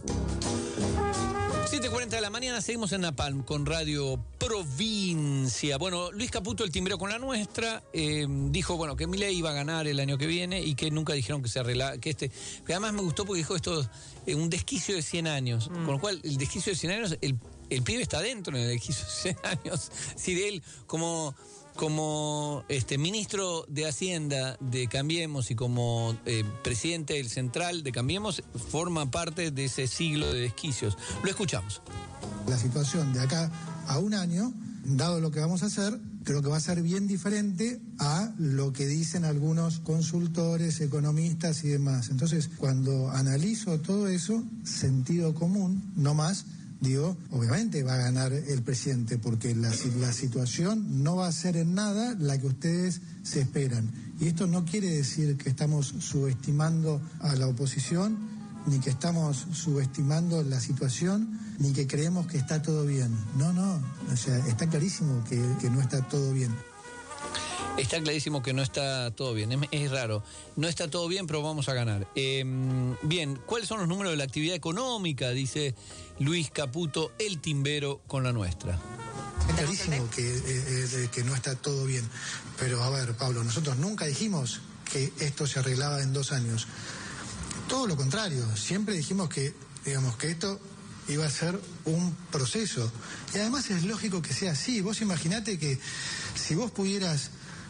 siete cuarenta de la mañana, seguimos en Napalm con Radio Provincia. Bueno, Luis Caputo, el timbrero con la nuestra, eh, dijo, bueno, que Milei iba a ganar el año que viene y que nunca dijeron que se arregla, que este... Que además me gustó porque dijo esto, eh, un desquicio de cien años, mm. con lo cual el desquicio de cien años, el, el pibe está dentro en el desquicio de cien años. Si de él, como... como este ministro de Hacienda de Cambiemos y como eh, presidente del Central de Cambiemos, forma parte de ese siglo de desquicios. Lo escuchamos. La situación de acá a un año, dado lo que vamos a hacer, creo que va a ser bien diferente a lo que dicen algunos consultores, economistas y demás. Entonces, cuando analizo todo eso, sentido común, no más, digo, obviamente va a ganar el presidente, porque la, la situación no va a ser en nada la que ustedes se esperan. Y esto no quiere decir que estamos subestimando a la oposición, ni que estamos subestimando la situación, ni que creemos que está todo bien. No, no, o sea, está clarísimo que, que no está todo bien. Está clarísimo que no está todo bien, es, es raro. No está todo bien, pero vamos a ganar. Eh, bien, ¿cuáles son los números de la actividad económica? Dice Luis Caputo, el timbero con la nuestra. Es clarísimo que, eh, eh, que no está todo bien. Pero a ver, Pablo, nosotros nunca dijimos que esto se arreglaba en dos años. Todo lo contrario, siempre dijimos que, digamos, que esto iba a ser un proceso. Y además es lógico que sea así. Vos imaginate que si vos pudieras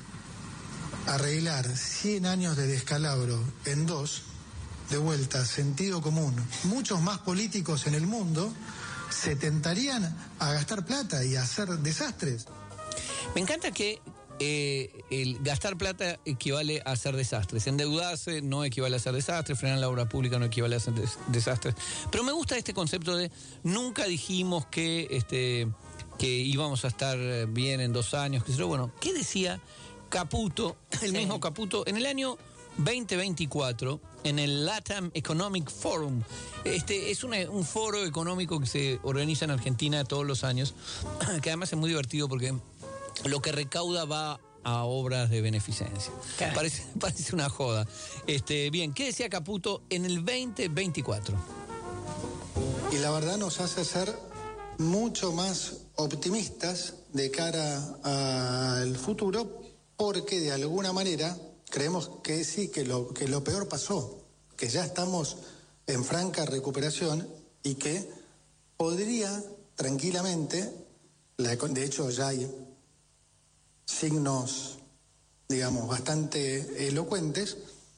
arreglar cien años de descalabro en dos, de vuelta, sentido común, muchos más políticos en el mundo se tentarían a gastar plata y a hacer desastres. Me encanta que eh, el gastar plata equivale a hacer desastres. Endeudarse no equivale a hacer desastres, frenar la obra pública no equivale a hacer des- desastres. Pero me gusta este concepto de nunca dijimos que, este, que íbamos a estar bien en dos años. Que, bueno, ¿qué decía Caputo, el sí. mismo Caputo, en el año veinte veinticuatro, en el LATAM Economic Forum? Este es una, un foro económico que se organiza en Argentina todos los años, que además es muy divertido porque lo que recauda va a obras de beneficencia. Parece, parece una joda. Este, bien, ¿qué decía Caputo en el veinte veinticuatro? Y la verdad nos hace ser mucho más optimistas de cara al futuro, porque de alguna manera creemos que sí, que lo, que lo peor pasó, que ya estamos en franca recuperación y que podría tranquilamente, la, de hecho ya hay signos, digamos, bastante elocuentes,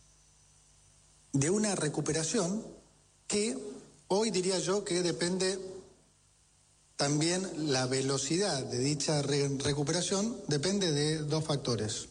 de una recuperación que hoy diría yo que depende también, la velocidad de dicha re- recuperación depende de dos factores.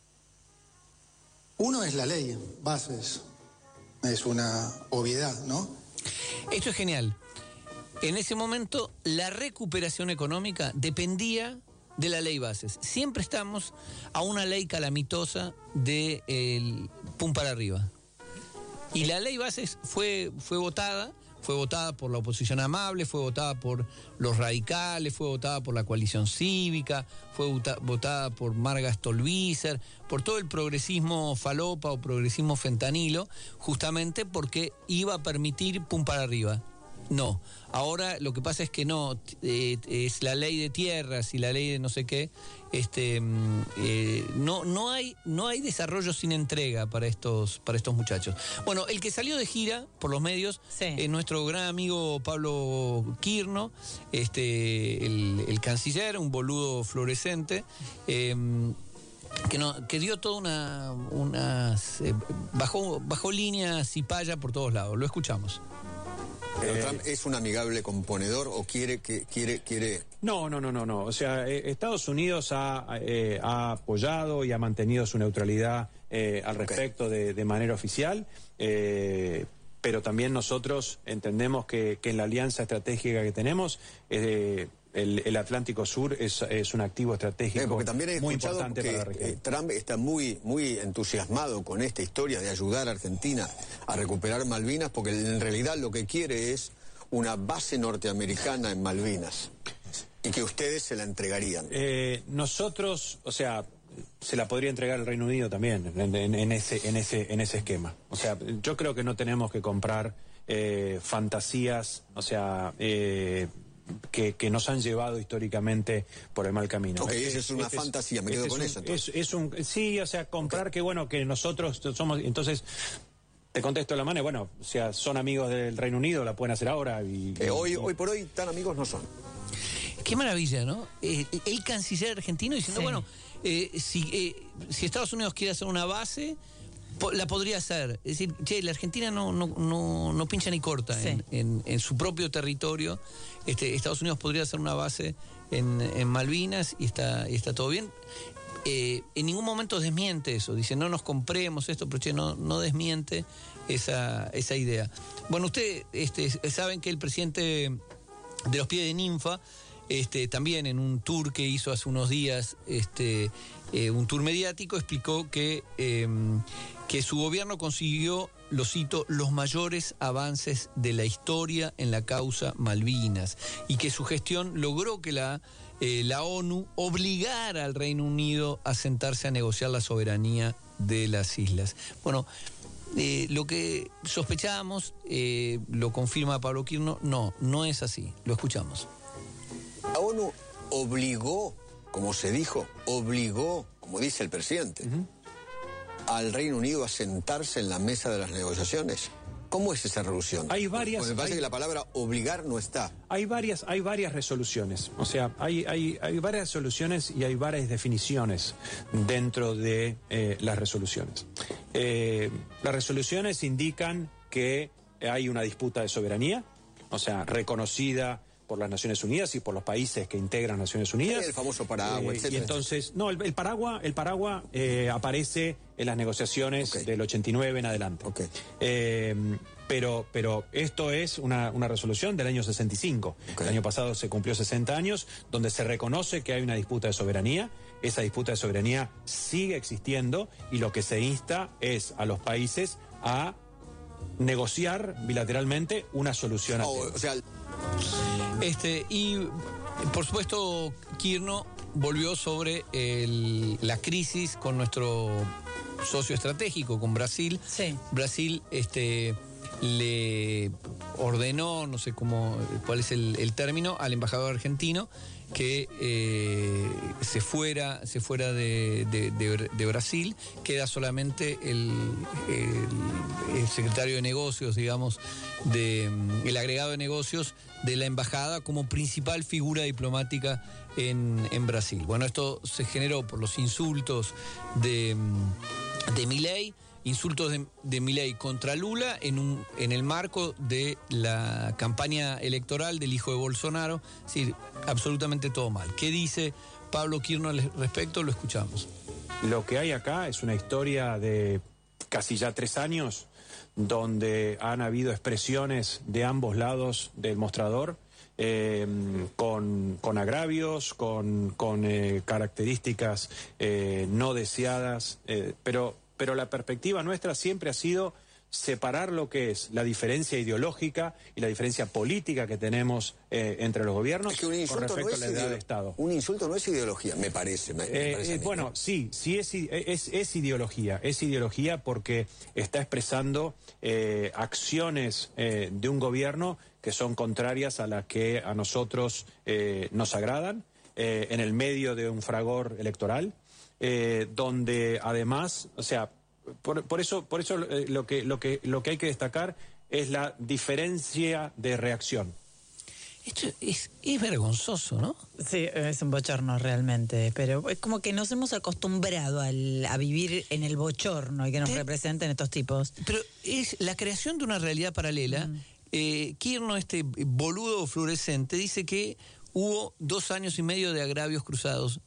Uno es la ley, bases, es una obviedad, ¿no? Esto es genial. En ese momento, la recuperación económica dependía de la ley bases. Siempre estamos a una ley calamitosa de el pum para arriba. Y la ley bases fue, fue votada, fue votada por la oposición amable, fue votada por los radicales, fue votada por la coalición cívica, fue vota, votada por Marga Stolbizer, por todo el progresismo falopa o progresismo fentanilo, justamente porque iba a permitir pum para arriba. No, ahora lo que pasa es que no, eh, es la ley de tierras y la ley de no sé qué, este, eh, no, no hay, no hay desarrollo sin entrega para estos, para estos muchachos. Bueno, el que salió de gira por los medios es sí. eh, nuestro gran amigo Pablo Quirno, este, el, el canciller, un boludo fluorescente, eh, que no, que dio toda una, unas, eh, bajó, bajó líneas y paya por todos lados. Lo escuchamos. ¿Pero Trump es un amigable componedor o quiere que quiere quiere? No, no, no, no, no. O sea, eh, Estados Unidos ha, eh, ha apoyado y ha mantenido su neutralidad eh, al respecto okay. de, de manera oficial, eh, pero también nosotros entendemos que, que en la alianza estratégica que tenemos, eh, el, el Atlántico Sur es, es un activo estratégico eh, porque también he muy escuchado importante que, para la región. Eh, Trump está muy, muy entusiasmado con esta historia de ayudar a Argentina a recuperar Malvinas, porque en realidad lo que quiere es una base norteamericana en Malvinas y que ustedes se la entregarían. Eh, nosotros, o sea, se la podría entregar al Reino Unido también en, en, en ese, en ese, en ese esquema. O sea, yo creo que no tenemos que comprar eh, fantasías, o sea, eh, que, que nos han llevado históricamente por el mal camino. Ok, este, esa es una este fantasía, me este quedo con un, eso. Entonces. Es, es un, sí, o sea, comprar okay. que bueno, que nosotros somos, entonces... Te contesto de la manera, bueno, o sea, son amigos del Reino Unido, la pueden hacer ahora. Y, eh, hoy, y, hoy por hoy tan amigos no son. Qué maravilla, ¿no? Eh, el canciller argentino diciendo, sí. bueno, eh, si, eh, si Estados Unidos quiere hacer una base, po la podría hacer. Es decir, che, la Argentina no, no, no, no pincha ni corta sí. en, en, en su propio territorio. Este, Estados Unidos podría hacer una base en, en Malvinas y está, y está todo bien. Eh, en ningún momento desmiente eso, dice no nos compremos esto, pero che, no, no desmiente esa, esa idea. Bueno, ustedes este, saben que el presidente de los Pies de Ninfa, este, también en un tour que hizo hace unos días, este, eh, un tour mediático, explicó que, eh, que su gobierno consiguió, lo cito, los mayores avances de la historia en la causa Malvinas y que su gestión logró que la Eh, la ONU obligara al Reino Unido a sentarse a negociar la soberanía de las islas. Bueno, eh, lo que sospechábamos, eh, lo confirma Pablo Quirno, no, no es así. Lo escuchamos. La ONU obligó, como se dijo, obligó, como dice el presidente, uh-huh. al Reino Unido a sentarse en la mesa de las negociaciones. ¿Cómo es esa resolución? Hay varias. Porque me parece hay, que la palabra obligar no está. Hay varias, hay varias resoluciones. O sea, hay, hay, hay varias resoluciones y hay varias definiciones dentro de eh, las resoluciones. Eh, las resoluciones indican que hay una disputa de soberanía, o sea, reconocida por las Naciones Unidas y por los países que integran Naciones Unidas. El famoso paraguas, eh, etcétera. Y entonces, no, el, el paraguas, el paraguas eh, aparece en las negociaciones okay. del ochenta y nueve en adelante. Okay. Eh, pero, pero esto es una, una resolución del año sesenta y cinco. Okay. El año pasado se cumplió sesenta años, donde se reconoce que hay una disputa de soberanía. Esa disputa de soberanía sigue existiendo y lo que se insta es a los países a negociar bilateralmente una solución. Oh, o sea, Este, y por supuesto Quirno volvió sobre el, la crisis con nuestro socio estratégico, con Brasil. Sí. Brasil este, le ordenó, no sé cómo, cuál es el, el término, al embajador argentino que eh, se fuera, se fuera de, de, de, de Brasil. Queda solamente el, el, el secretario de negocios, digamos, de, el agregado de negocios de la embajada como principal figura diplomática en, en Brasil. Bueno, esto se generó por los insultos de, de Milei, insultos de, de Milei contra Lula en, un, en el marco de la campaña electoral del hijo de Bolsonaro. Es decir, absolutamente todo mal. ¿Qué dice Pablo Quirno al respecto? Lo escuchamos. Lo que hay acá es una historia de casi ya tres años donde han habido expresiones de ambos lados del mostrador, eh, con, con agravios, con, con eh, características eh, no deseadas, eh, pero, pero la perspectiva nuestra siempre ha sido separar lo que es la diferencia ideológica y la diferencia política que tenemos eh, entre los gobiernos es que un con respecto no a la idea de Estado. Un insulto no es ideología, me parece. Me, me eh, parece eh, bueno, sí, sí es, es, es ideología. Es ideología porque está expresando eh, acciones eh, de un gobierno que son contrarias a las que a nosotros eh, nos agradan, eh, en el medio de un fragor electoral, eh, donde además, o sea, Por, por eso, por eso eh, lo que lo que lo que hay que destacar es la diferencia de reacción. Esto es, es vergonzoso, ¿no? Sí, es un bochorno realmente, pero es como que nos hemos acostumbrado al, a vivir en el bochorno y que nos Te, representen estos tipos. Pero es la creación de una realidad paralela. Mm. Eh, Quirno, este boludo fluorescente, dice que hubo dos años y medio de agravios cruzados.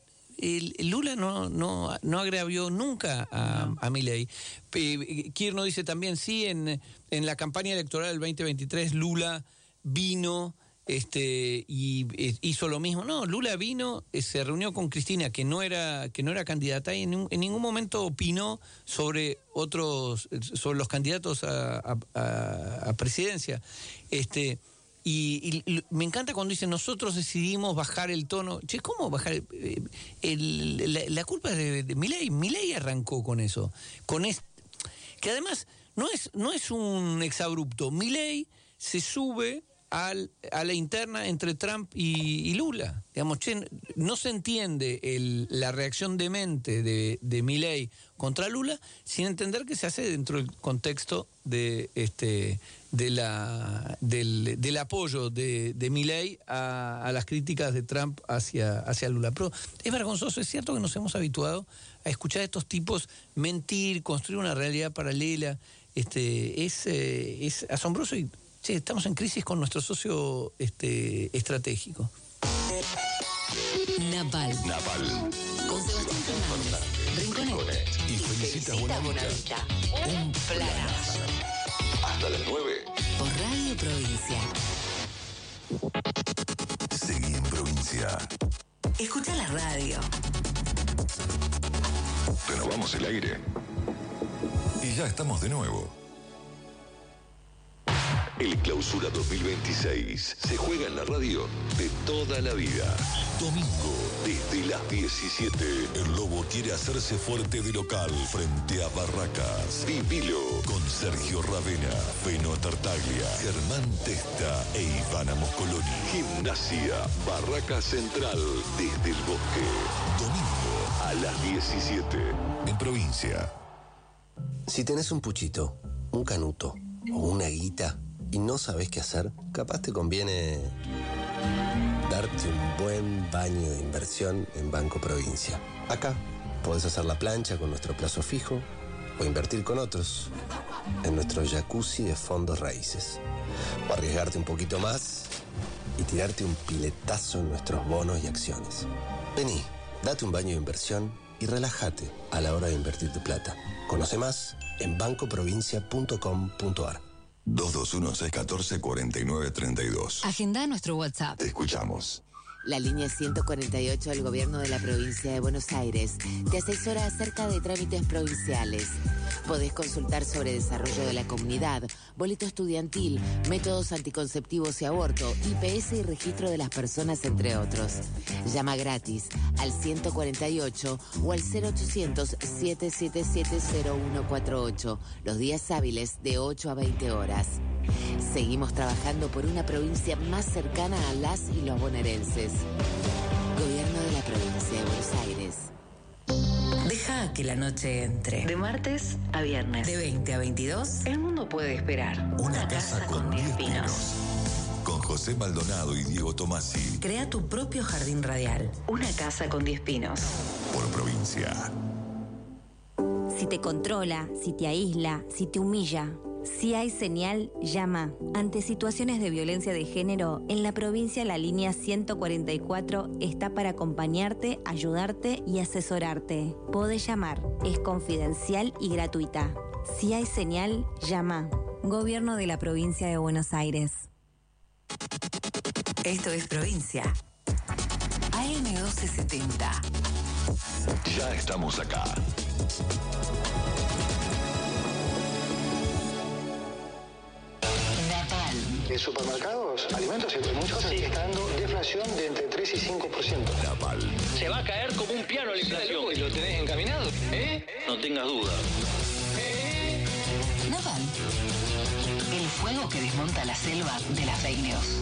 el, el Lula no, no, no agravió nunca a, no. a Milei. Eh, Kirchner dice también, sí, en, en la campaña electoral del veinte veintitrés Lula vino este y eh, hizo lo mismo. No, Lula vino, eh, se reunió con Cristina, que no era que no era candidata, y en, en ningún momento opinó sobre otros, sobre los candidatos a, a, a, a presidencia. Este y, y me encanta cuando dicen, nosotros decidimos bajar el tono. Che, ¿cómo bajar? El, el, la, la culpa es de, de Milei. Milei arrancó con eso, con este, que además no es no es un exabrupto. Milei se sube Al, a la interna entre Trump y, y Lula. Digamos, che, no se entiende el, la reacción demente de, de Milei contra Lula sin entender que se hace dentro del contexto de este de la del, del apoyo de, de Milei a, a las críticas de Trump hacia, hacia Lula. Pero es vergonzoso, es cierto que nos hemos habituado a escuchar a estos tipos mentir, construir una realidad paralela. Este, es, eh, es asombroso y sí, estamos en crisis con nuestro socio este, estratégico. Naval. Naval. Con Sebastián Fernández. Rinconet. Y felicita a Bonavita. Un planazo. Hasta las nueve. Por Radio Provincia. Seguí en Provincia. Escucha la radio. Renovamos el aire. Y ya estamos de nuevo. El Clausura dos mil veintiséis se juega en la radio de toda la vida. Domingo, desde las diecisiete, el Lobo quiere hacerse fuerte de local frente a Barracas. Vivilo con Sergio Ravena, Feno Tartaglia, Germán Testa e Ivana Moscoloni. Gimnasia, Barracas Central, desde el Bosque. Domingo a las diecisiete, en Provincia. Si tenés un puchito, un canuto o una guita y no sabés qué hacer, capaz te conviene darte un buen baño de inversión en Banco Provincia. Acá podés hacer la plancha con nuestro plazo fijo o invertir con otros en nuestro jacuzzi de fondos raíces. O arriesgarte un poquito más y tirarte un piletazo en nuestros bonos y acciones. Vení, date un baño de inversión y relájate a la hora de invertir tu plata. Conoce más en banco provincia punto com punto a r. dos dos uno, seis uno cuatro, cuatro nueve tres dos. Agenda nuestro WhatsApp. Te escuchamos. La línea ciento cuarenta y ocho del Gobierno de la Provincia de Buenos Aires te asesora acerca de trámites provinciales. Podés consultar sobre desarrollo de la comunidad, boleto estudiantil, métodos anticonceptivos y aborto, I P S y registro de las personas, entre otros. Llama gratis al ciento cuarenta y ocho o al cero ochocientos, siete siete siete, cero uno cuatro ocho, los días hábiles de ocho a veinte horas. Seguimos trabajando por una provincia más cercana a las y los bonaerenses. Gobierno de la Provincia de Buenos Aires. Deja que la noche entre. De martes a viernes. De veinte a veintidós. El mundo puede esperar. Una, una casa, casa con diez pinos. pinos. Con José Maldonado y Diego Tomasi. Crea tu propio jardín radial. Una casa con diez pinos. Por Provincia. Si te controla, si te aísla, si te humilla. Si hay señal, llama. Ante situaciones de violencia de género, en la provincia la línea ciento cuarenta y cuatro está para acompañarte, ayudarte y asesorarte. Podés llamar, es confidencial y gratuita. Si hay señal, llama. Gobierno de la Provincia de Buenos Aires. Esto es Provincia. A M doce setenta. Ya estamos acá. En supermercados, alimentos y muchas cosas sí. Está dando deflación de entre tres y cinco por ciento. Naval. Se va a caer como un piano la inflación. ¿Y lo tenés encaminado? ¿Eh? No tengas duda. Naval. El fuego que desmonta la selva de las fake news.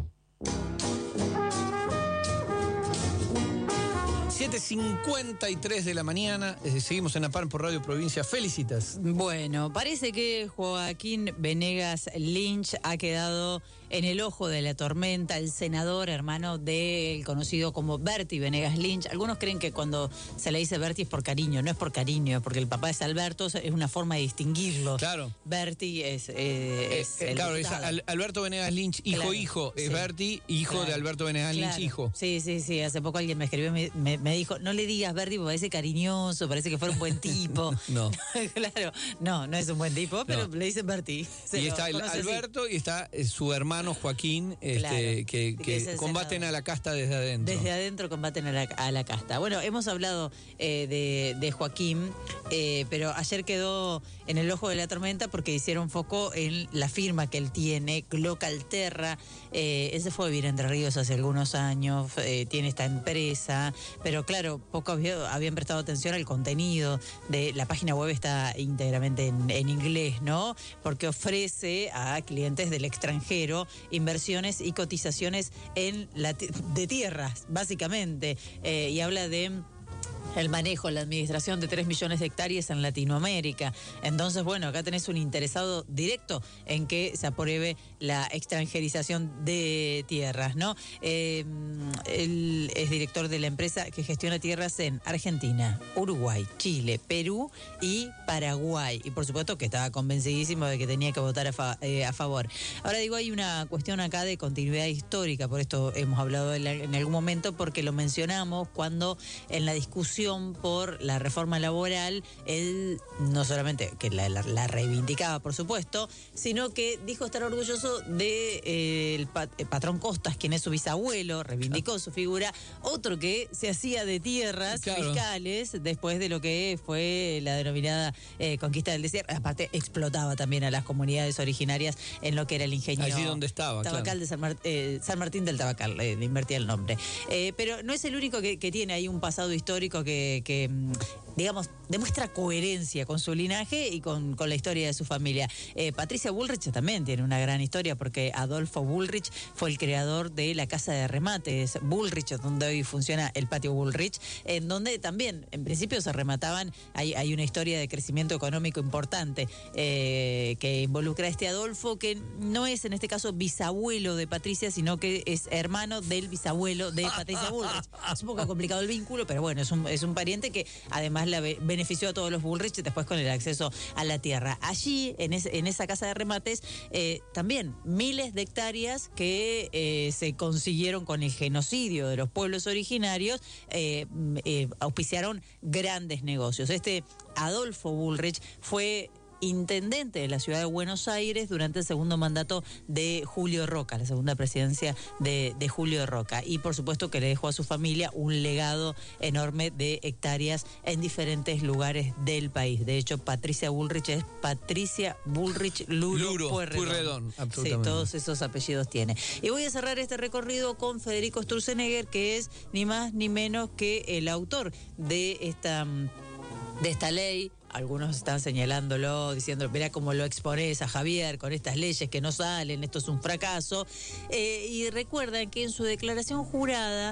siete cincuenta y tres de la mañana, eh, seguimos en APAN por Radio Provincia. Felicitas. Bueno, parece que Joaquín Venegas Lynch ha quedado en el ojo de la tormenta, el senador hermano del conocido como Berti Venegas Lynch. Algunos creen que cuando se le dice Berti es por cariño, no es por cariño, porque el papá es Alberto, es una forma de distinguirlo. Claro. Berti es, eh, es eh, el Claro, es Al- Alberto Venegas Lynch, hijo, claro, hijo. Es sí. Berti, hijo claro, de Alberto Venegas claro. Lynch, hijo. Sí, sí, sí. Hace poco alguien me escribió, me, me, me me dijo, no le digas Berti porque parece cariñoso, parece que fuera un buen tipo. No. Claro, no, no es un buen tipo, pero No. le dicen Berti. Se Y lo está el conoce así. Alberto y está eh, su hermano Joaquín, este, Claro, que, que que es el combaten senador. a la casta desde adentro. Desde adentro combaten a la, a la casta. Bueno, hemos hablado eh, de, de Joaquín, eh, pero ayer quedó en el ojo de la tormenta porque hicieron foco en la firma que él tiene, Glocalterra. Eh, él se fue a vivir a Entre Ríos hace algunos años, eh, tiene esta empresa, pero claro, poco había- habían prestado atención al contenido de la página web, está íntegramente en, en inglés, ¿no? Porque ofrece a clientes del extranjero inversiones y cotizaciones en la ti- de tierras, básicamente, eh, y habla de el manejo, la administración de tres millones de hectáreas en Latinoamérica. Entonces, bueno, acá tenés un interesado directo en que se apruebe la extranjerización de tierras, ¿no? Eh, él es director de la empresa que gestiona tierras en Argentina, Uruguay, Chile, Perú y Paraguay. Y por supuesto que estaba convencidísimo de que tenía que votar a, fa- eh, a favor. Ahora digo, hay una cuestión acá de continuidad histórica, por esto hemos hablado de la- en algún momento, porque lo mencionamos cuando en la discusión por la reforma laboral, él no solamente que la, la- la reivindicaba, por supuesto, sino que dijo estar orgulloso de eh, el, pat- el patrón Costas, quien es su bisabuelo, reivindicó su figura, otro que se hacía de tierras Claro. fiscales después de lo que fue la denominada eh, conquista del desierto. Aparte, explotaba también a las comunidades originarias en lo que era el ingenio Allí donde estaba, Tabacal claro. de San, Mar- eh, San Martín del Tabacal, eh, le invertía el nombre. Eh, pero no es el único que, que tiene ahí un pasado histórico que, que, mm, digamos, demuestra coherencia con su linaje y con, con la historia de su familia. Eh, Patricia Bullrich también tiene una gran historia porque Adolfo Bullrich fue el creador de la casa de remates Bullrich, donde hoy funciona el patio Bullrich, en donde también, en principio, se remataban. Hay, hay una historia de crecimiento económico importante eh, que involucra a este Adolfo, que no es en este caso bisabuelo de Patricia, sino que es hermano del bisabuelo de Patricia Bullrich. Es un poco complicado el vínculo, pero bueno, es un, es un pariente que además la be- benefició a todos los Bullrich después con el acceso a la tierra. Allí, en, es- en esa casa de remates, eh, también miles de hectáreas que eh, se consiguieron con el genocidio de los pueblos originarios, eh, mm, eh, auspiciaron grandes negocios. Este Adolfo Bullrich fue intendente de la ciudad de Buenos Aires durante el segundo mandato de Julio Roca, la segunda presidencia de, de Julio Roca. Y por supuesto que le dejó a su familia un legado enorme de hectáreas en diferentes lugares del país. De hecho, Patricia Bullrich es Patricia Bullrich Luro, Luro, Pueyrredón. Pueyrredón, Sí, absolutamente. todos esos apellidos tiene. Y voy a cerrar este recorrido con Federico Sturzenegger, que es ni más ni menos que el autor de esta, mm, de esta ley. Algunos están señalándolo, diciendo, mirá cómo lo expones a Javier con estas leyes que no salen, esto es un fracaso. Eh, y recuerdan que en su declaración jurada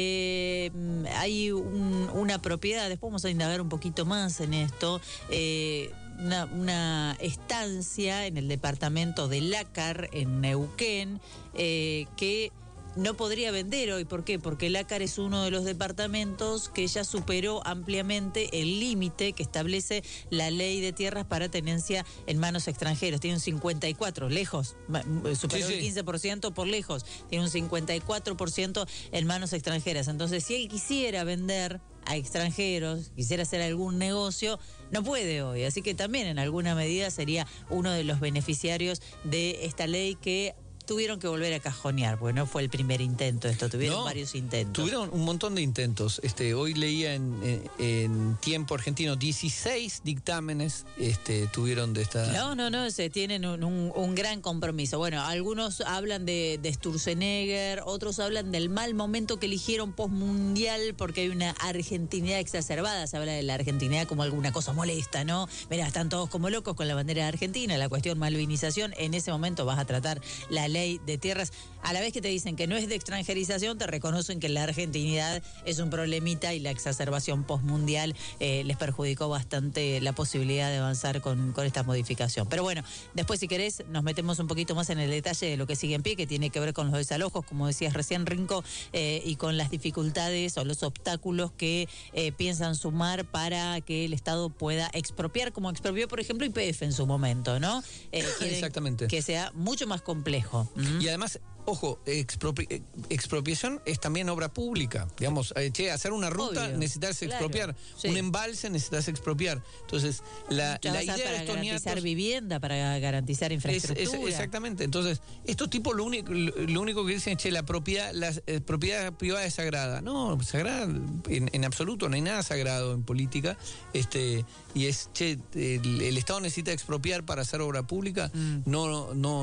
eh, hay un- una propiedad, después vamos a indagar un poquito más en esto, eh, una, una estancia en el departamento de Lácar, en Neuquén, eh, que no podría vender hoy. ¿Por qué? Porque Lácar es uno de los departamentos que ya superó ampliamente el límite que establece la ley de tierras para tenencia en manos extranjeras. Tiene un cincuenta y cuatro, lejos, ma- superó Sí, sí. el quince por ciento por lejos, tiene un cincuenta y cuatro por ciento en manos extranjeras. Entonces, si él quisiera vender a extranjeros, quisiera hacer algún negocio, no puede hoy. Así que también en alguna medida sería uno de los beneficiarios de esta ley que tuvieron que volver a cajonear, porque no fue el primer intento de esto, tuvieron No, varios intentos. Tuvieron un montón de intentos. Este, hoy leía en, en- en Tiempo Argentino dieciséis dictámenes este, tuvieron de esta. No, no, no, se tienen un, un- un gran compromiso. Bueno, algunos hablan de, de Sturzenegger, otros hablan del mal momento que eligieron postmundial porque hay una argentinidad exacerbada. Se habla de la argentinidad como alguna cosa molesta, ¿no? Mirá, están todos como locos con la bandera de Argentina, la cuestión malvinización. En ese momento vas a tratar la ley de tierras. A la vez que te dicen que no es de extranjerización, te reconocen que la argentinidad es un problemita y la exacerbación postmundial eh, les perjudicó bastante la posibilidad de avanzar con, con esta modificación. Pero bueno, después si querés nos metemos un poquito más en el detalle de lo que sigue en pie, que tiene que ver con los desalojos, como decías recién, Rinco, eh, y con las dificultades o los obstáculos que eh, piensan sumar para que el Estado pueda expropiar, como expropió, por ejemplo, Y P F en su momento, ¿no? Eh, quieren Exactamente. que sea mucho más complejo. tiempo. Y además, ojo, expropri expropiación es también obra pública. Digamos, eh, che, hacer una ruta Obvio, necesitas claro, expropiar. sí. Un embalse necesitas expropiar. Entonces, la, Ya la vas a idea para de estos garantizar niatos vivienda, para garantizar es, infraestructura. es- exactamente. Entonces, estos tipos lo único, lo único que dicen es, che, la propiedad, la eh, propiedad privada es sagrada. No, sagrada en, en absoluto, no hay nada sagrado en política. Este, y es, che, el, el Estado necesita expropiar para hacer obra pública. Mm. No, no.